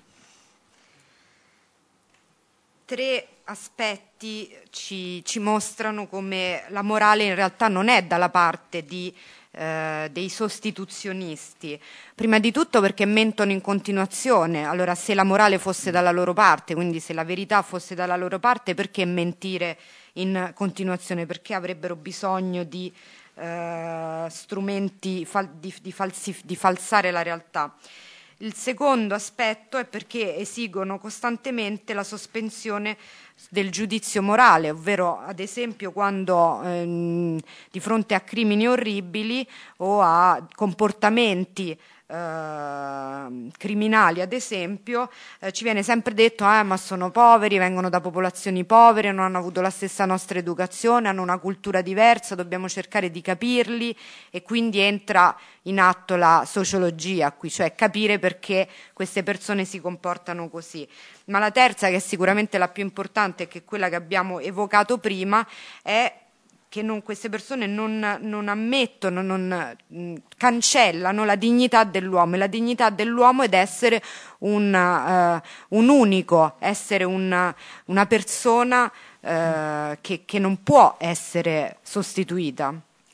Tre aspetti ci, ci mostrano come la morale in realtà non è dalla parte di Eh, dei sostituzionisti. Prima di tutto perché mentono in continuazione. Allora, se la morale fosse dalla loro parte, quindi se la verità fosse dalla loro parte, perché mentire in continuazione? Perché avrebbero bisogno di eh, strumenti fal- di, di, falsi- di falsare la realtà? Il secondo aspetto è perché esigono costantemente la sospensione del giudizio morale, ovvero ad esempio quando ehm, di fronte a crimini orribili o a comportamenti eh, criminali, ad esempio, eh, ci viene sempre detto ah, ma sono poveri, vengono da popolazioni povere, non hanno avuto la stessa nostra educazione, hanno una cultura diversa, dobbiamo cercare di capirli, e quindi entra in atto la sociologia qui, cioè capire perché queste persone si comportano così. Ma la terza, che è sicuramente la più importante e che è quella che abbiamo evocato prima, è che non, queste persone non, non ammettono, non mh, cancellano la dignità dell'uomo, e la dignità dell'uomo ed essere un, uh, un unico, essere una, una persona uh, che, che non può essere sostituita.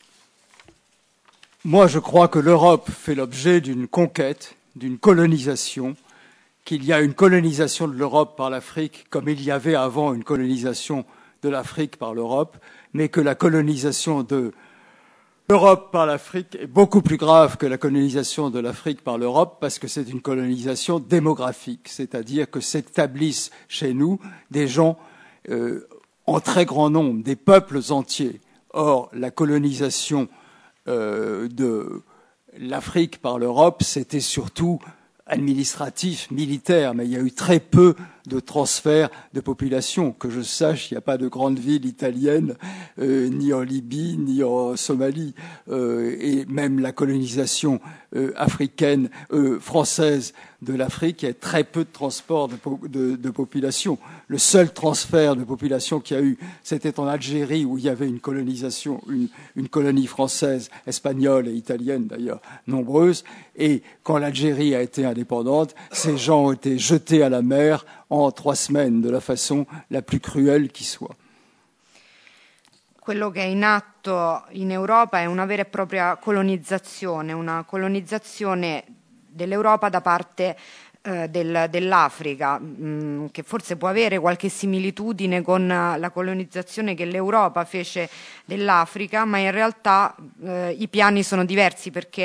Moi, je crois que l'Europe fait l'objet d'une conquête, d'une colonisation, qu'il y a une colonisation de l'Europe par l'Afrique, comme il y avait avant une colonisation de l'Afrique par l'Europe, mais que la colonisation de l'Europe par l'Afrique est beaucoup plus grave que la colonisation de l'Afrique par l'Europe, parce que c'est une colonisation démographique, c'est-à-dire que s'établissent chez nous des gens euh, en très grand nombre, des peuples entiers. Or, la colonisation euh, de l'Afrique par l'Europe, c'était surtout administratif, militaire, mais il y a eu très peu de transferts de population. Que je sache, il n'y a pas de grande ville italienne, euh, ni en Libye, ni en Somalie. Euh, et même la colonisation euh, africaine, euh, française de l'Afrique, il y a très peu de transport de, po- de, de population. Le seul transfert de population qu'il y a eu, c'était en Algérie, où il y avait une colonisation, une, une colonie française, espagnole et italienne d'ailleurs, nombreuse. Et quand l'Algérie a été indépendante, ces gens ont été jetés à la mer en trois semaines, de la façon la plus cruelle qui soit. Quello che è in atto in Europa è una vera e propria colonizzazione, una colonizzazione dell'Europa da parte eh, del, dell'Africa, mh, che forse può avere qualche similitudine con la colonizzazione che l'Europa fece dell'Africa, ma in realtà eh, i piani sono diversi, perché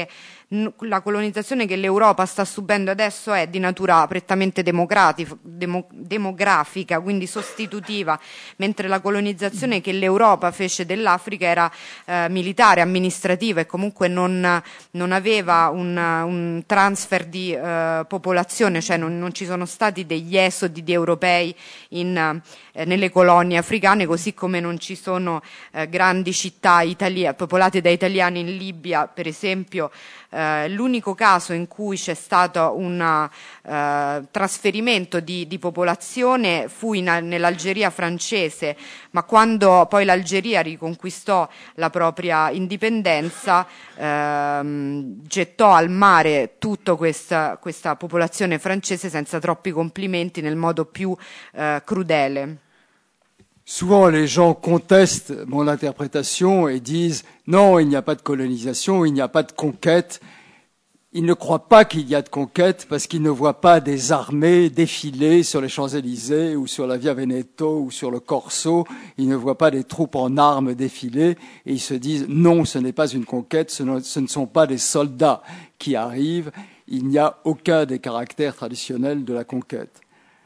la colonizzazione che l'Europa sta subendo adesso è di natura prettamente democratica, demo, demografica, quindi sostitutiva, mentre la colonizzazione che l'Europa fece dell'Africa era eh, militare, amministrativa e comunque non, non aveva un, un transfer di eh, popolazione, cioè non, non ci sono stati degli esodi di europei in, eh, nelle colonie africane, così come non ci sono eh, grandi città italia, popolate da italiani in Libia, per esempio. Uh, l'unico caso in cui c'è stato un uh, trasferimento di, di popolazione fu in, nell'Algeria francese, ma quando poi l'Algeria riconquistò la propria indipendenza uh, gettò al mare tutta questa, questa popolazione francese senza troppi complimenti, nel modo più uh, crudele. Souvent, les gens contestent mon interprétation et disent « Non, il n'y a pas de colonisation, il n'y a pas de conquête ». Ils ne croient pas qu'il y a de conquête parce qu'ils ne voient pas des armées défiler sur les Champs-Élysées ou sur la Via Veneto ou sur le Corso. Ils ne voient pas des troupes en armes défiler et ils se disent « Non, ce n'est pas une conquête, ce ne, ce ne sont pas des soldats qui arrivent. Il n'y a aucun des caractères traditionnels de la conquête ».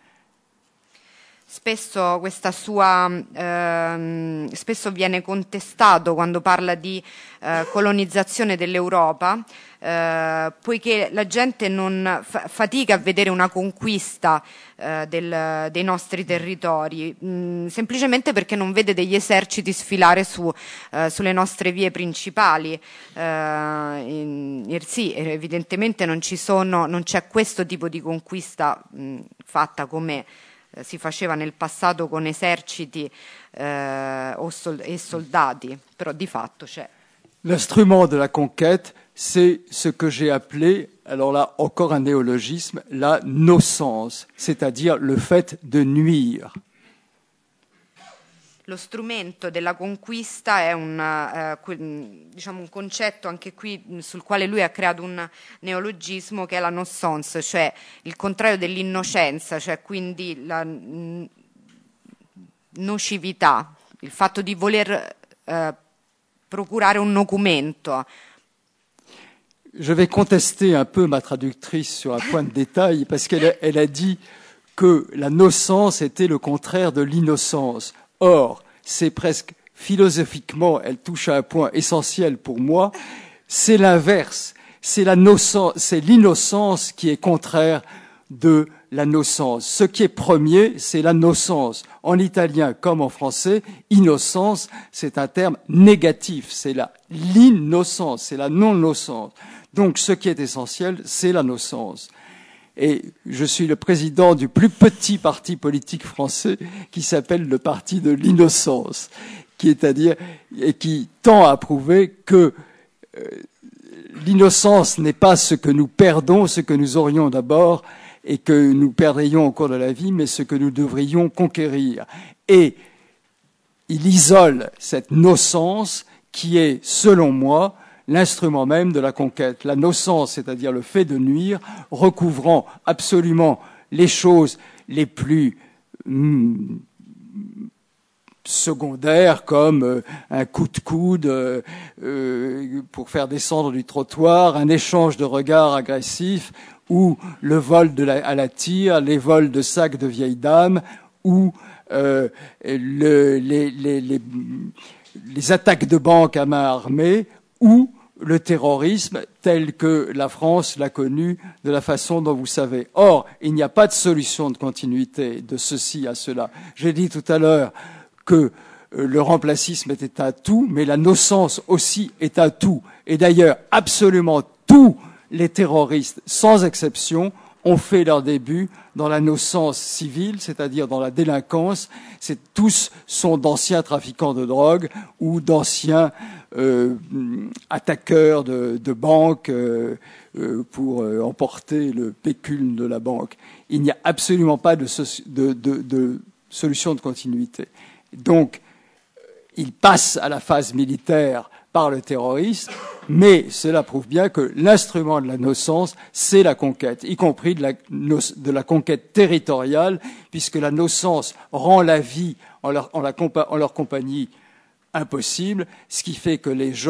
Spesso questa sua ehm, spesso viene contestato quando parla di eh, colonizzazione dell'Europa, eh, poiché la gente non fa- fatica a vedere una conquista eh, del, dei nostri territori, mh, semplicemente perché non vede degli eserciti sfilare su, eh, sulle nostre vie principali. Eh, in, in, sì, evidentemente non ci sono, non c'è questo tipo di conquista mh, fatta come si faceva nel passato con eserciti eh, o sol- e soldati, però di fatto c'è. L'instrument de la conquête, c'est ce que j'ai appelé, alors là encore un néologisme, la nocence, c'est-à-dire le fait de nuire. Lo strumento della conquista è un, eh, diciamo un concetto anche qui sul quale lui ha creato un neologismo che è la nocence, cioè il contrario dell'innocenza, cioè quindi la n- nocività, il fatto di voler eh, procurare un nocumento. Je vais contester un peu ma traductrice sur un point de détail parce qu'elle elle a dit que la nocence était le contraire de l'innocence. Or, c'est presque philosophiquement, elle touche à un point essentiel pour moi, c'est l'inverse. C'est la nocence, c'est l'innocence qui est contraire de la nocence. Ce qui est premier, c'est la nocence. En italien comme en français, innocence, c'est un terme négatif. C'est la l'innocence, c'est la non-nocence. Donc, ce qui est essentiel, c'est la nocence. Et je suis le président du plus petit parti politique français qui s'appelle le Parti de l'innocence, qui est à dire et qui tend à prouver que euh, l'innocence n'est pas ce que nous perdons, ce que nous aurions d'abord et que nous perdrions au cours de la vie, mais ce que nous devrions conquérir. Et il isole cette nocence qui est, selon moi, l'instrument même de la conquête. La nocence, c'est-à-dire le fait de nuire, recouvrant absolument les choses les plus hum, secondaires, comme euh, un coup de coude euh, euh, pour faire descendre du trottoir, un échange de regards agressifs, ou le vol de la, à la tire, les vols de sacs de vieilles dames, ou euh, le, les, les, les, les attaques de banque à main armée, ou le terrorisme tel que la France l'a connu de la façon dont vous savez. Or, il n'y a pas de solution de continuité de ceci à cela. J'ai dit tout à l'heure que le remplacisme était un tout, mais la nocence aussi est un tout. Et d'ailleurs, absolument tous les terroristes, sans exception, ont fait leur début dans la nocence civile, c'est-à-dire dans la délinquance. C'est, tous sont d'anciens trafiquants de drogue ou d'anciens euh, attaqueurs de, de banques euh, euh, pour euh, emporter le pécule de la banque. Il n'y a absolument pas de, de, de, de solution de continuité. Donc, il passe à la phase militaire par le terrorisme, mais cela prouve bien que l'instrument de la nocence, c'est la conquête, y compris de la, de la conquête territoriale, puisque la nocence rend la vie en leur, en la, en leur compagnie impossible, ce qui fait que les gens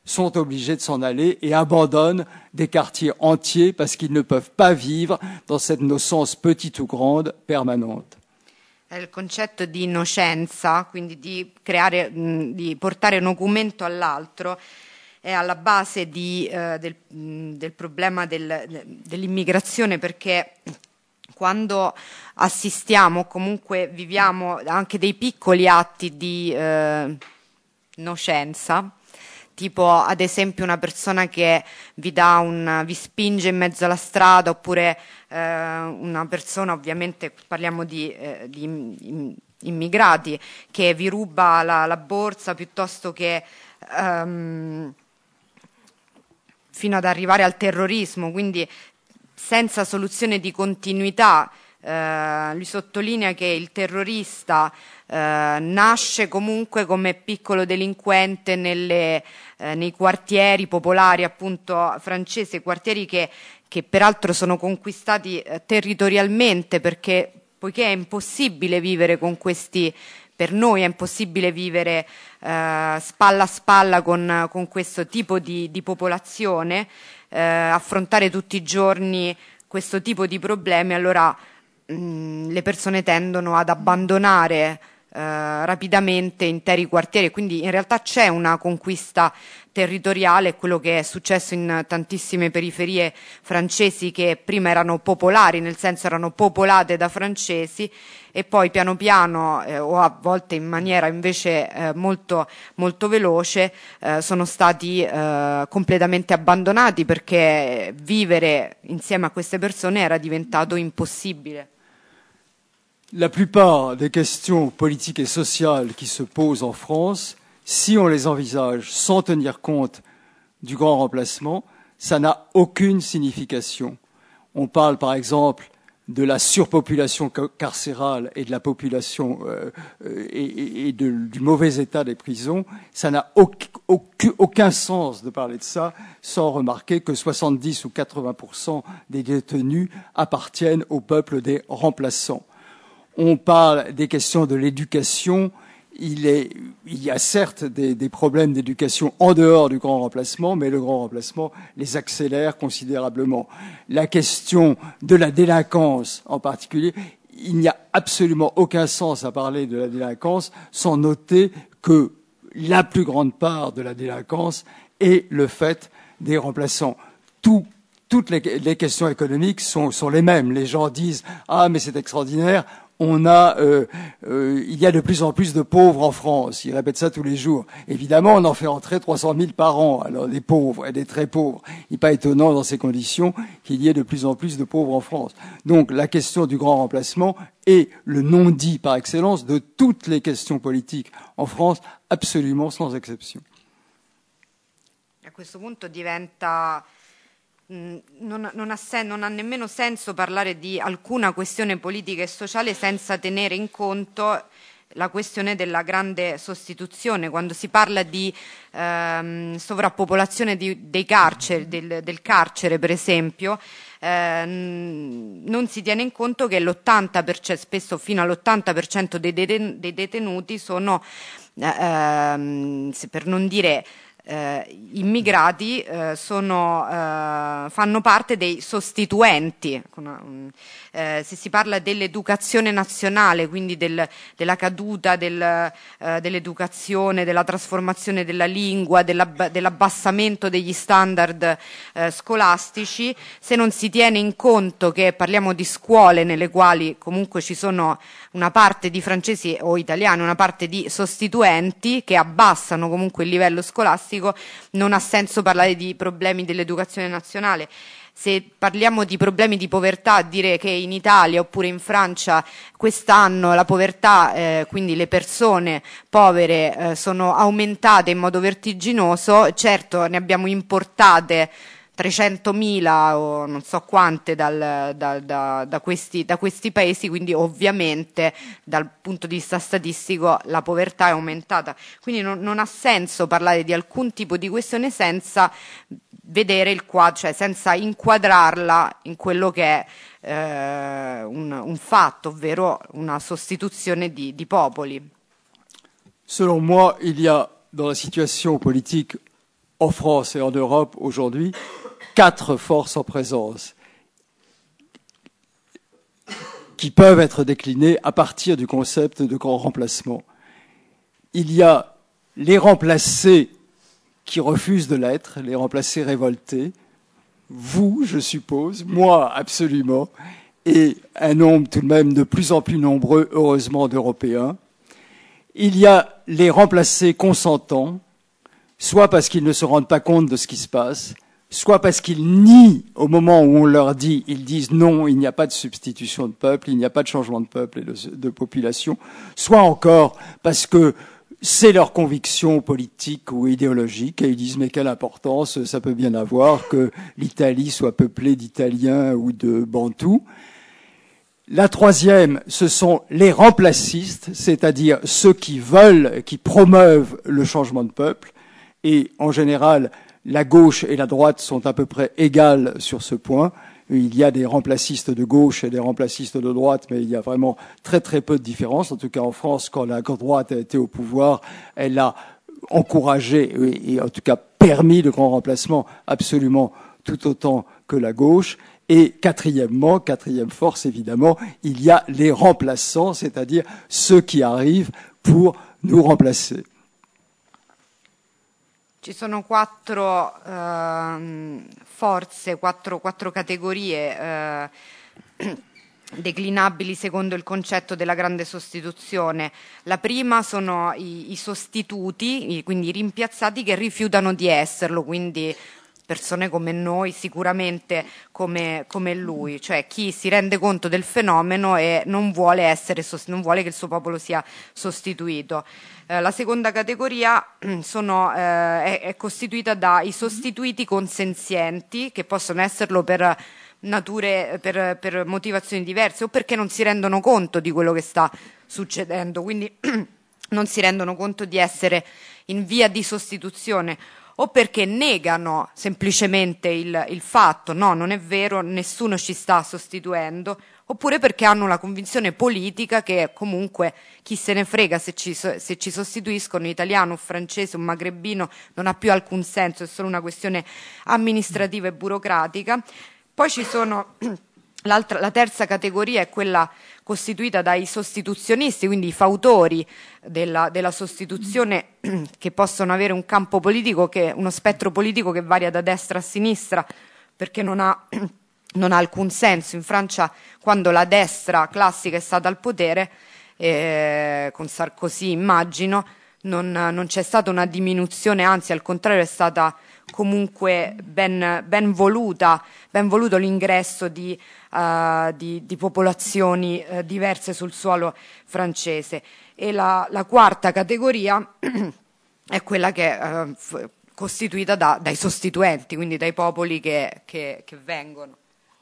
sont obligés de s'en aller et abandonnent des quartiers entiers parce qu'ils ne peuvent pas vivre dans cette innocence petite ou grande permanente. È il concetto di innocenza, quindi di creare, di portare un documento all'altro, è alla base di, eh, del, del problema del, dell'immigrazione, perché quando assistiamo, comunque viviamo anche dei piccoli atti di eh, innocenza, tipo ad esempio una persona che vi dà un, vi spinge in mezzo alla strada, oppure eh, una persona, ovviamente parliamo di, eh, di immigrati, che vi ruba la, la borsa, piuttosto che um, fino ad arrivare al terrorismo, quindi senza soluzione di continuità. Uh, lui sottolinea che il terrorista uh, nasce comunque come piccolo delinquente nelle, uh, nei quartieri popolari, appunto francesi, quartieri che, che peraltro sono conquistati uh, territorialmente, perché poiché è impossibile vivere con questi, per noi è impossibile vivere uh, spalla a spalla con, con questo tipo di, di popolazione, uh, affrontare tutti i giorni questo tipo di problemi, allora le persone tendono ad abbandonare eh, rapidamente interi quartieri, quindi in realtà c'è una conquista territoriale, quello che è successo in tantissime periferie francesi che prima erano popolari, nel senso erano popolate da francesi, e poi piano piano eh, o a volte in maniera invece eh, molto, molto veloce eh, sono stati eh, completamente abbandonati, perché vivere insieme a queste persone era diventato impossibile. La plupart des questions politiques et sociales qui se posent en France, si on les envisage sans tenir compte du grand remplacement, ça n'a aucune signification. On parle par exemple de la surpopulation carcérale et de la population euh, et, et de, du mauvais état des prisons. Ça n'a aucun, aucun sens de parler de ça sans remarquer que soixante-dix ou quatre-vingts pour cent des détenus appartiennent au peuple des remplaçants. On parle des questions de l'éducation. Il, est, il y a certes des, des problèmes d'éducation en dehors du grand remplacement, mais le grand remplacement les accélère considérablement. La question de la délinquance en particulier, il n'y a absolument aucun sens à parler de la délinquance sans noter que la plus grande part de la délinquance est le fait des remplaçants. Tout, toutes les, les questions économiques sont, sont les mêmes. Les gens disent « Ah, mais c'est extraordinaire ». On a, euh, euh, il y a de plus en plus de pauvres en France. Ils répètent ça tous les jours. Évidemment, on en fait entrer trois cent mille par an, alors des pauvres et des très pauvres. Il n'est pas étonnant dans ces conditions qu'il y ait de plus en plus de pauvres en France. Donc, la question du grand remplacement est le non-dit par excellence de toutes les questions politiques en France, absolument sans exception. A questo punto diventa Non, non, ha sen- non ha nemmeno senso parlare di alcuna questione politica e sociale senza tenere in conto la questione della grande sostituzione. Quando si parla di ehm, sovrappopolazione di, dei carceri, del, del carcere per esempio, ehm, non si tiene in conto che l'ottanta per cento, spesso fino all'ottanta per cento dei, deten- dei detenuti sono, ehm, se per non dire Eh, immigrati eh, sono, eh, fanno parte dei sostituenti. Eh, se si parla dell'educazione nazionale, quindi del, della caduta del, eh, dell'educazione, della trasformazione della lingua, dell'ab- dell'abbassamento degli standard eh, scolastici, se non si tiene in conto che parliamo di scuole nelle quali comunque ci sono una parte di francesi o italiani, una parte di sostituenti che abbassano comunque il livello scolastico, non ha senso parlare di problemi dell'educazione nazionale. Se parliamo di problemi di povertà, dire che in Italia oppure in Francia quest'anno la povertà, eh, quindi le persone povere eh, sono aumentate in modo vertiginoso, certo ne abbiamo importate trecentomila o non so quante dal, da, da, da, questi, da questi paesi, quindi ovviamente dal punto di vista statistico la povertà è aumentata, quindi non, non ha senso parlare di alcun tipo di questione senza vedere il quadro, cioè senza inquadrarla in quello che è eh, un, un fatto, ovvero una sostituzione di, di popoli. Selon moi, il y a dans la situation politique en France et en Europe aujourd'hui quatre forces en présence qui peuvent être déclinées à partir du concept de grand remplacement. Il y a les remplacés qui refusent de l'être, les remplacés révoltés, vous, je suppose, moi, absolument, et un nombre tout de même de plus en plus nombreux, heureusement, d'Européens. Il y a les remplacés consentants, soit parce qu'ils ne se rendent pas compte de ce qui se passe, soit parce qu'ils nient au moment où on leur dit, ils disent non, il n'y a pas de substitution de peuple, il n'y a pas de changement de peuple et de, de population, soit encore parce que c'est leur conviction politique ou idéologique et ils disent mais quelle importance ça peut bien avoir que l'Italie soit peuplée d'Italiens ou de Bantous. La troisième, ce sont les remplacistes, c'est-à-dire ceux qui veulent, qui promeuvent le changement de peuple. Et en général, la gauche et la droite sont à peu près égales sur ce point. Il y a des remplacistes de gauche et des remplacistes de droite, mais il y a vraiment très très peu de différence. En tout cas, en France, quand la droite a été au pouvoir, elle a encouragé et en tout cas permis le grand remplacement absolument tout autant que la gauche. Et quatrièmement, quatrième force évidemment, il y a les remplaçants, c'est-à-dire ceux qui arrivent pour nous remplacer. Ci sono quattro eh, forze, quattro, quattro categorie eh, declinabili secondo il concetto della grande sostituzione. La prima sono i, i sostituti, i, quindi i rimpiazzati che rifiutano di esserlo, quindi persone come noi, sicuramente come, come lui, cioè chi si rende conto del fenomeno e non vuole essere, non vuole che il suo popolo sia sostituito. Eh, la seconda categoria sono, eh, è, è costituita dai sostituiti consenzienti, che possono esserlo per nature, per, per motivazioni diverse o perché non si rendono conto di quello che sta succedendo, quindi non si rendono conto di essere in via di sostituzione, o perché negano semplicemente il, il fatto, no, non è vero, nessuno ci sta sostituendo, oppure perché hanno la convinzione politica che comunque chi se ne frega se ci, se ci sostituiscono, italiano, un francese, un magrebino, non ha più alcun senso, è solo una questione amministrativa e burocratica. Poi ci sono l'altra, la terza categoria è quella costituita dai sostituzionisti, quindi i fautori della, della sostituzione, che possono avere un campo politico, che, uno spettro politico che varia da destra a sinistra, perché non ha, non ha alcun senso. In Francia, quando la destra classica è stata al potere, eh, con Sarkozy immagino, non, non c'è stata una diminuzione, anzi al contrario è stata comunque ben, ben voluta, ben voluto l'ingresso di, uh, di, di popolazioni uh, diverse sul suolo francese. E la, la quarta categoria è quella che è uh, f- costituita da, dai sostituenti, quindi dai popoli che, che, che vengono.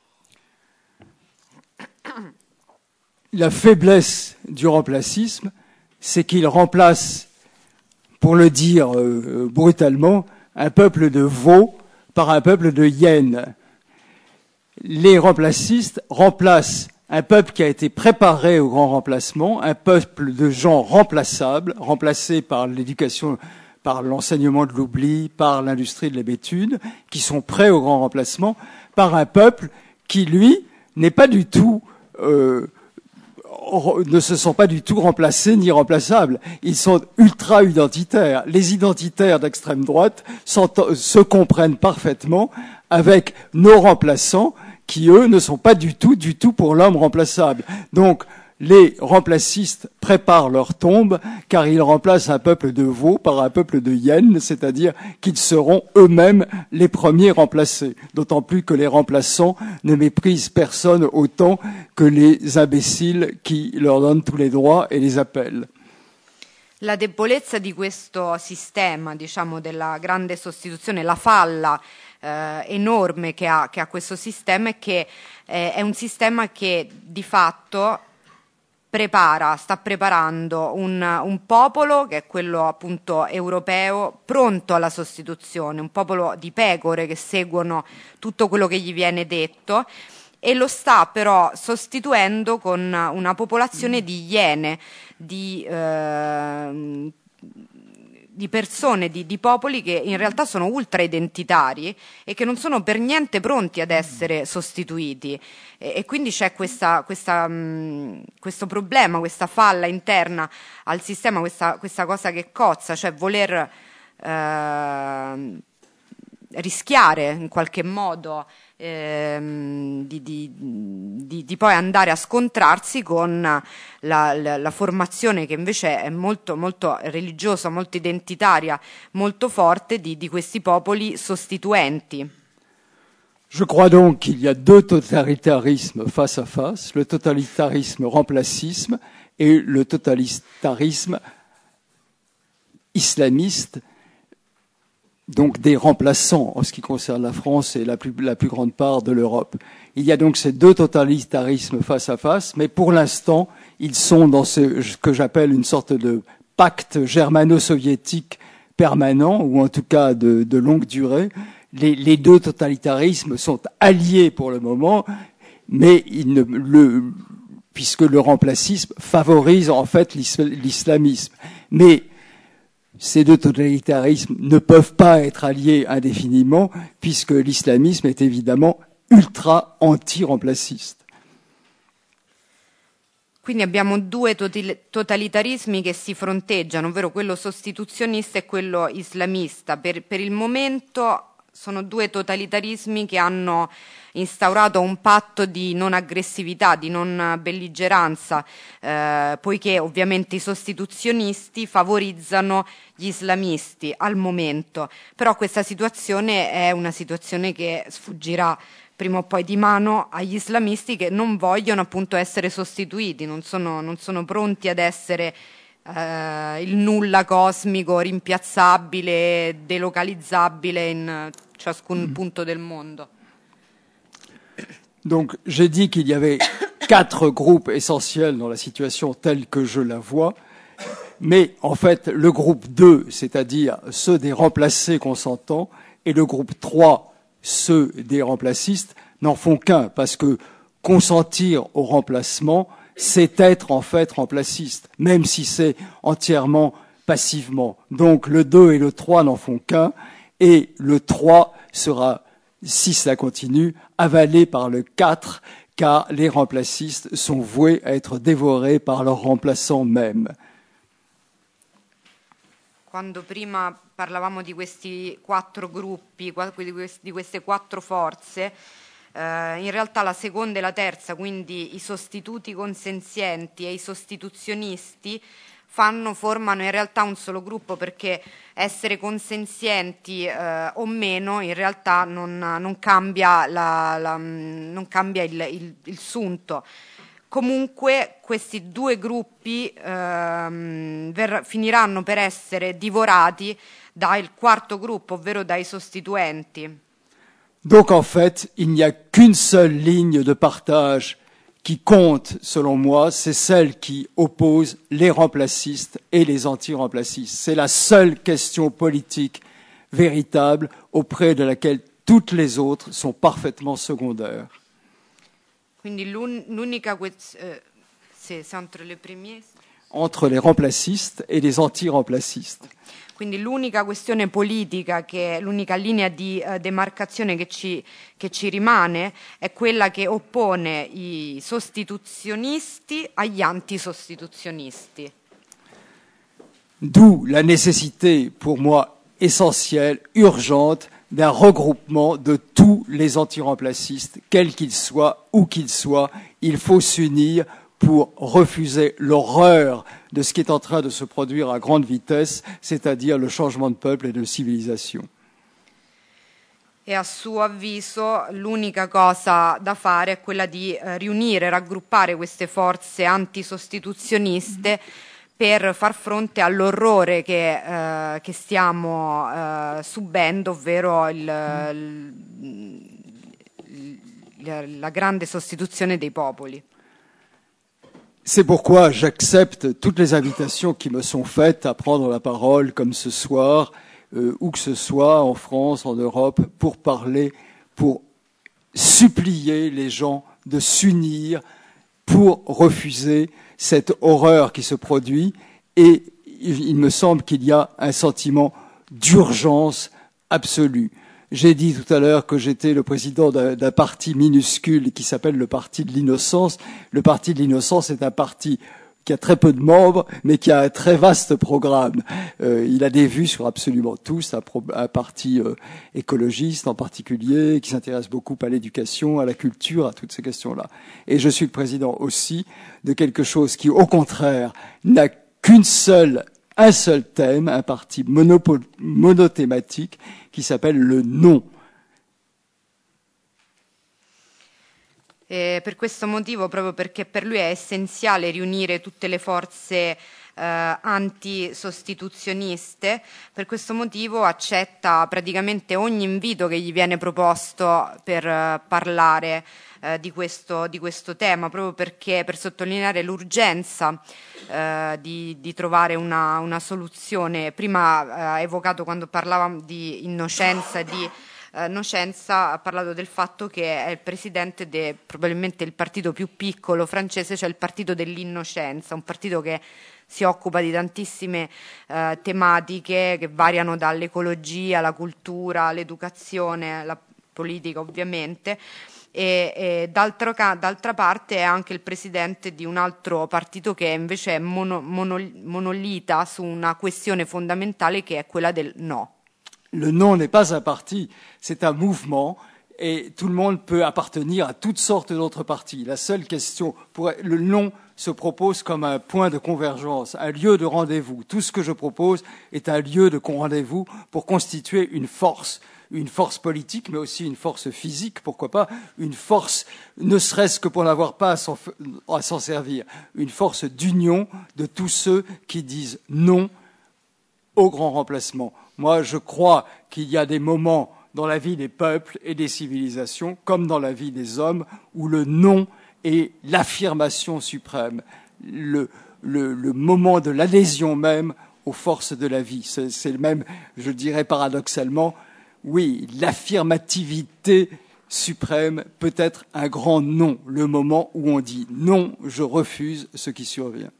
La faiblesse du remplacisme, c'est qu'il remplace, pour le dire euh, brutalement, un peuple de veaux par un peuple de hyènes. Les remplacistes remplacent un peuple qui a été préparé au grand remplacement, un peuple de gens remplaçables, remplacés par l'éducation, par l'enseignement de l'oubli, par l'industrie de l'hébétude, qui sont prêts au grand remplacement, par un peuple qui, lui, n'est pas du tout... Euh, ne se sont pas du tout remplacés ni remplaçables. Ils sont ultra-identitaires. Les identitaires d'extrême droite se comprennent parfaitement avec nos remplaçants qui, eux, ne sont pas du tout, du tout pour l'homme remplaçable. Donc, les remplacistes préparent leur tombe car ils remplacent un peuple de veaux par un peuple de hyènes, c'est-à-dire qu'ils seront eux-mêmes les premiers remplacés. D'autant plus que les remplaçants ne méprisent personne autant que les imbéciles qui leur donnent tous les droits et les appellent. La debolezza di questo sistema, diciamo, della grande sostituzione, la falla eh, enorme che ha, che ha questo sistema è che eh, è un sistema che di fatto prepara, sta preparando un, un popolo che è quello appunto europeo pronto alla sostituzione, un popolo di pecore che seguono tutto quello che gli viene detto, e lo sta però sostituendo con una popolazione di iene, di, eh, di persone, di, di popoli che in realtà sono ultra identitari e che non sono per niente pronti ad essere sostituiti. E, e quindi c'è questa, questa, mh, questo problema, questa falla interna al sistema, questa, questa cosa che cozza, cioè voler eh, rischiare in qualche modo ehm, di, di, di, di poi andare a scontrarsi con la, la, la formazione che invece è molto, molto religiosa, molto identitaria, molto forte di, di questi popoli sostituenti. Je crois donc qu'il y a deux totalitarismes face à face, le totalitarisme remplacisme et le totalitarisme islamiste, donc des remplaçants en ce qui concerne la France et la plus, la plus grande part de l'Europe. Il y a donc ces deux totalitarismes face à face, mais pour l'instant, ils sont dans ce, ce que j'appelle une sorte de pacte germano-soviétique permanent, ou en tout cas de, de longue durée. Les, les deux totalitarismes sont alliés pour le moment, mais ils ne, le, puisque le remplacisme favorise en fait l'islamisme. Mais ces deux totalitarismes ne peuvent pas être alliés indéfiniment, puisque l'islamisme est évidemment ultra anti-remplaciste. Quindi abbiamo due totalitarismi che si fronteggiano, ovvero quello sostituzionista e quello islamista. Per, per il momento sono due totalitarismi che hanno instaurato un patto di non aggressività, di non belligeranza, eh, poiché ovviamente i sostituzionisti favorizzano gli islamisti al momento. Però questa situazione è una situazione che sfuggirà prima o poi di mano agli islamisti, che non vogliono appunto essere sostituiti, non sono, non sono pronti ad essere eh, il nulla cosmico, rimpiazzabile, delocalizzabile in ciascun mm. punto del mondo. Donc j'ai dit qu'il y avait quatre groupes essentiels dans la situation telle que je la vois, mais en fait le groupe deux, c'est-à-dire ceux des remplacés consentants, et le groupe trois, ceux des remplacistes, n'en font qu'un, parce que consentir au remplacement, c'est être en fait remplaciste, même si c'est entièrement passivement. Donc le deux et le trois n'en font qu'un, et le trois sera, si cela continue, avalé par le quatre, car les remplacistes sont voués à être dévorés par leurs remplaçants même. Quando prima parlavamo di questi quattro gruppi, di queste quattro forze, eh, in realtà la seconda e la terza, quindi i sostituti consenzienti e i sostituzionisti, fanno, formano in realtà un solo gruppo, perché essere consenzienti eh, o meno in realtà non, non cambia, la, la, non cambia il, il, il sunto. Comunque questi due gruppi ehm, ver- finiranno per essere divorati dal quarto gruppo, ovvero dai sostituenti. Donc en fait, il n'y a qu'une seule ligne de partage qui compte, selon moi, c'est celle qui oppose les remplacistes et les anti-remplacistes. C'est la seule question politique véritable auprès de laquelle toutes les autres sont parfaitement secondaires. Quindi l'unica eh, c'est entre les premiers entre les remplacistes et les anti-remplacistes. Quindi l'unica questione politica, che l'unica linea di uh, demarcazione che ci, che ci rimane è quella che oppone i sostituzionisti agli antisostituzionisti. D'où la nécessité, pour moi, essentielle, urgente, d'un regroupement de tous les anti-remplacistes, quels qu'ils soient, où qu'ils soient. Il faut s'unir pour refuser l'horreur de ce qui est en train de se produire à grande vitesse, c'est-à-dire le changement de peuple et de civilisation. E a suo avviso l'unica cosa da fare è quella di eh, riunire, raggruppare queste forze antisostituzioniste per far fronte all'orrore che, eh, che stiamo eh, subendo, ovvero il, il, la grande sostituzione dei popoli. C'est pourquoi j'accepte toutes les invitations qui me sont faites à prendre la parole, comme ce soir, euh, où que ce soit, en France, en Europe, pour parler, pour supplier les gens de s'unir, pour refuser cette horreur qui se produit. Et il me semble qu'il y a un sentiment d'urgence absolue. J'ai dit tout à l'heure que j'étais le président d'un, d'un parti minuscule qui s'appelle le Parti de l'Innocence. Le Parti de l'Innocence est un parti qui a très peu de membres, mais qui a un très vaste programme. Euh, il a des vues sur absolument tout. C'est un, pro- un parti euh, écologiste en particulier, qui s'intéresse beaucoup à l'éducation, à la culture, à toutes ces questions-là. Et je suis le président aussi de quelque chose qui, au contraire, n'a qu'une seule un seul thème, un parti monopole, monothématique qui s'appelle le non. E per questo motivo, proprio perché per lui è essenziale riunire tutte le forze eh, antisostituzioniste, per questo motivo accetta praticamente ogni invito che gli viene proposto per uh, parlare uh, di, questo, di questo tema, proprio perché per sottolineare l'urgenza uh, di, di trovare una, una soluzione. Prima ha uh, evocato, quando parlavamo di innocenza e di Uh, Nocenza, ha parlato del fatto che è il presidente di probabilmente il partito più piccolo francese, cioè il partito dell'innocenza, un partito che si occupa di tantissime uh, tematiche che variano dall'ecologia, alla cultura, l'educazione, la politica ovviamente. E, e d'altro, d'altra parte è anche il presidente di un altro partito che invece è mono, mono, monolita su una questione fondamentale, che è quella del no. Le non n'est pas un parti, c'est un mouvement et tout le monde peut appartenir à toutes sortes d'autres partis. La seule question, pour, le non se propose comme un point de convergence, un lieu de rendez-vous. Tout ce que je propose est un lieu de rendez-vous pour constituer une force, une force politique, mais aussi une force physique, pourquoi pas, une force, ne serait-ce que pour n'avoir pas à s'en, à s'en servir, une force d'union de tous ceux qui disent non au grand remplacement. Moi, je crois qu'il y a des moments dans la vie des peuples et des civilisations, comme dans la vie des hommes, où le non est l'affirmation suprême, le, le, le moment de l'adhésion même aux forces de la vie. C'est, c'est même, je dirais paradoxalement, oui, l'affirmativité suprême peut être un grand non, le moment où on dit non, je refuse ce qui survient.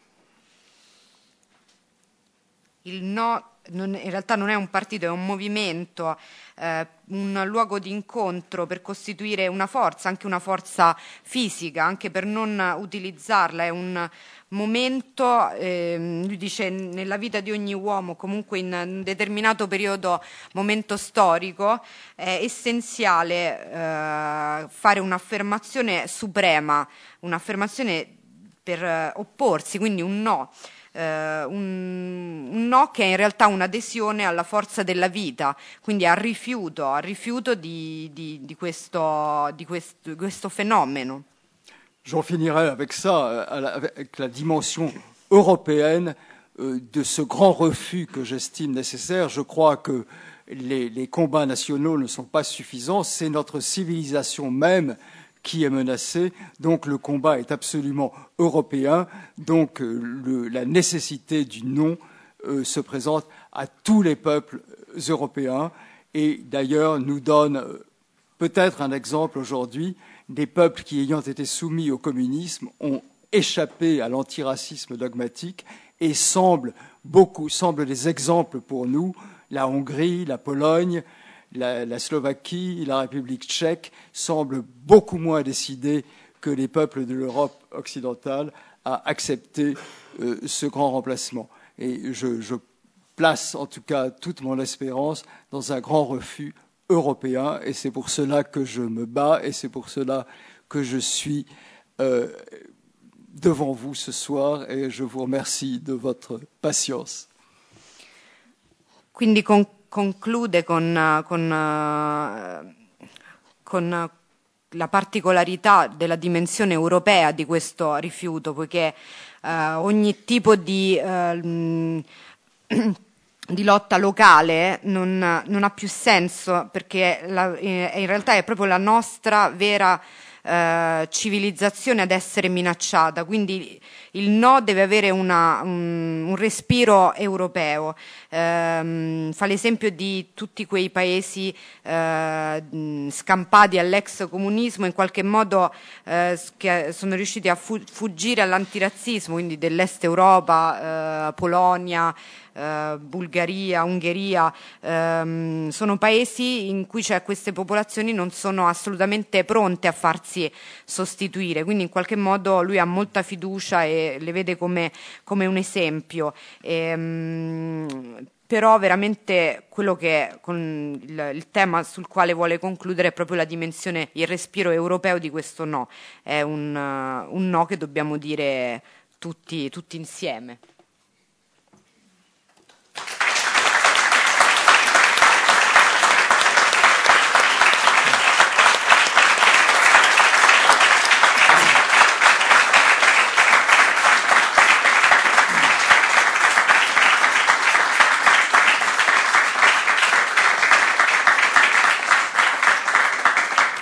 Il no non, in realtà non è un partito, è un movimento, eh, un luogo di incontro per costituire una forza, anche una forza fisica, anche per non utilizzarla. È un momento, eh, lui dice, nella vita di ogni uomo, comunque in un determinato periodo, momento storico, è essenziale eh, fare un'affermazione suprema, un'affermazione per eh, opporsi, quindi un no. Uh, un, un no che è in realtà un'adesione alla forza della vita, quindi al rifiuto, al rifiuto di, di, di, questo, di, questo, di questo fenomeno. J'en finirai avec ça, avec la dimension européenne euh, de ce grand refus que j'estime nécessaire. Je crois que les, les combats nationaux ne sont pas suffisants, c'est notre civilisation même qui est menacé, donc le combat est absolument européen, donc le, la nécessité du non euh, se présente à tous les peuples européens et d'ailleurs nous donne euh, peut-être un exemple aujourd'hui des peuples qui, ayant été soumis au communisme, ont échappé à l'antiracisme dogmatique et semblent beaucoup, semblent des exemples pour nous, la Hongrie, la Pologne, La, la Slovaquie, la République tchèque semblent beaucoup moins décidés que les peuples de l'Europe occidentale à accepter euh, ce grand remplacement. Et je, je place en tout cas toute mon espérance dans un grand refus européen et c'est pour cela que je me bats et c'est pour cela que je suis euh, devant vous ce soir et je vous remercie de votre patience. Quindi con conclude con, con, con la particolarità della dimensione europea di questo rifiuto, poiché eh, ogni tipo di, eh, di lotta locale non, non ha più senso, perché la, in realtà è proprio la nostra vera eh, civilizzazione ad essere minacciata, quindi il no deve avere una, un, un respiro europeo. Ehm, fa l'esempio di tutti quei paesi eh, scampati all'ex comunismo, in qualche modo eh, che sono riusciti a fu- fuggire all'antirazzismo, quindi dell'est Europa, eh, Polonia, eh, Bulgaria, Ungheria, ehm, sono paesi in cui cioè, queste popolazioni non sono assolutamente pronte a farsi sostituire, quindi in qualche modo lui ha molta fiducia e le vede come, come un esempio. Ehm, però veramente quello che con il, il tema sul quale vuole concludere è proprio la dimensione, il respiro europeo di questo no, è un, uh, un no che dobbiamo dire tutti, tutti insieme.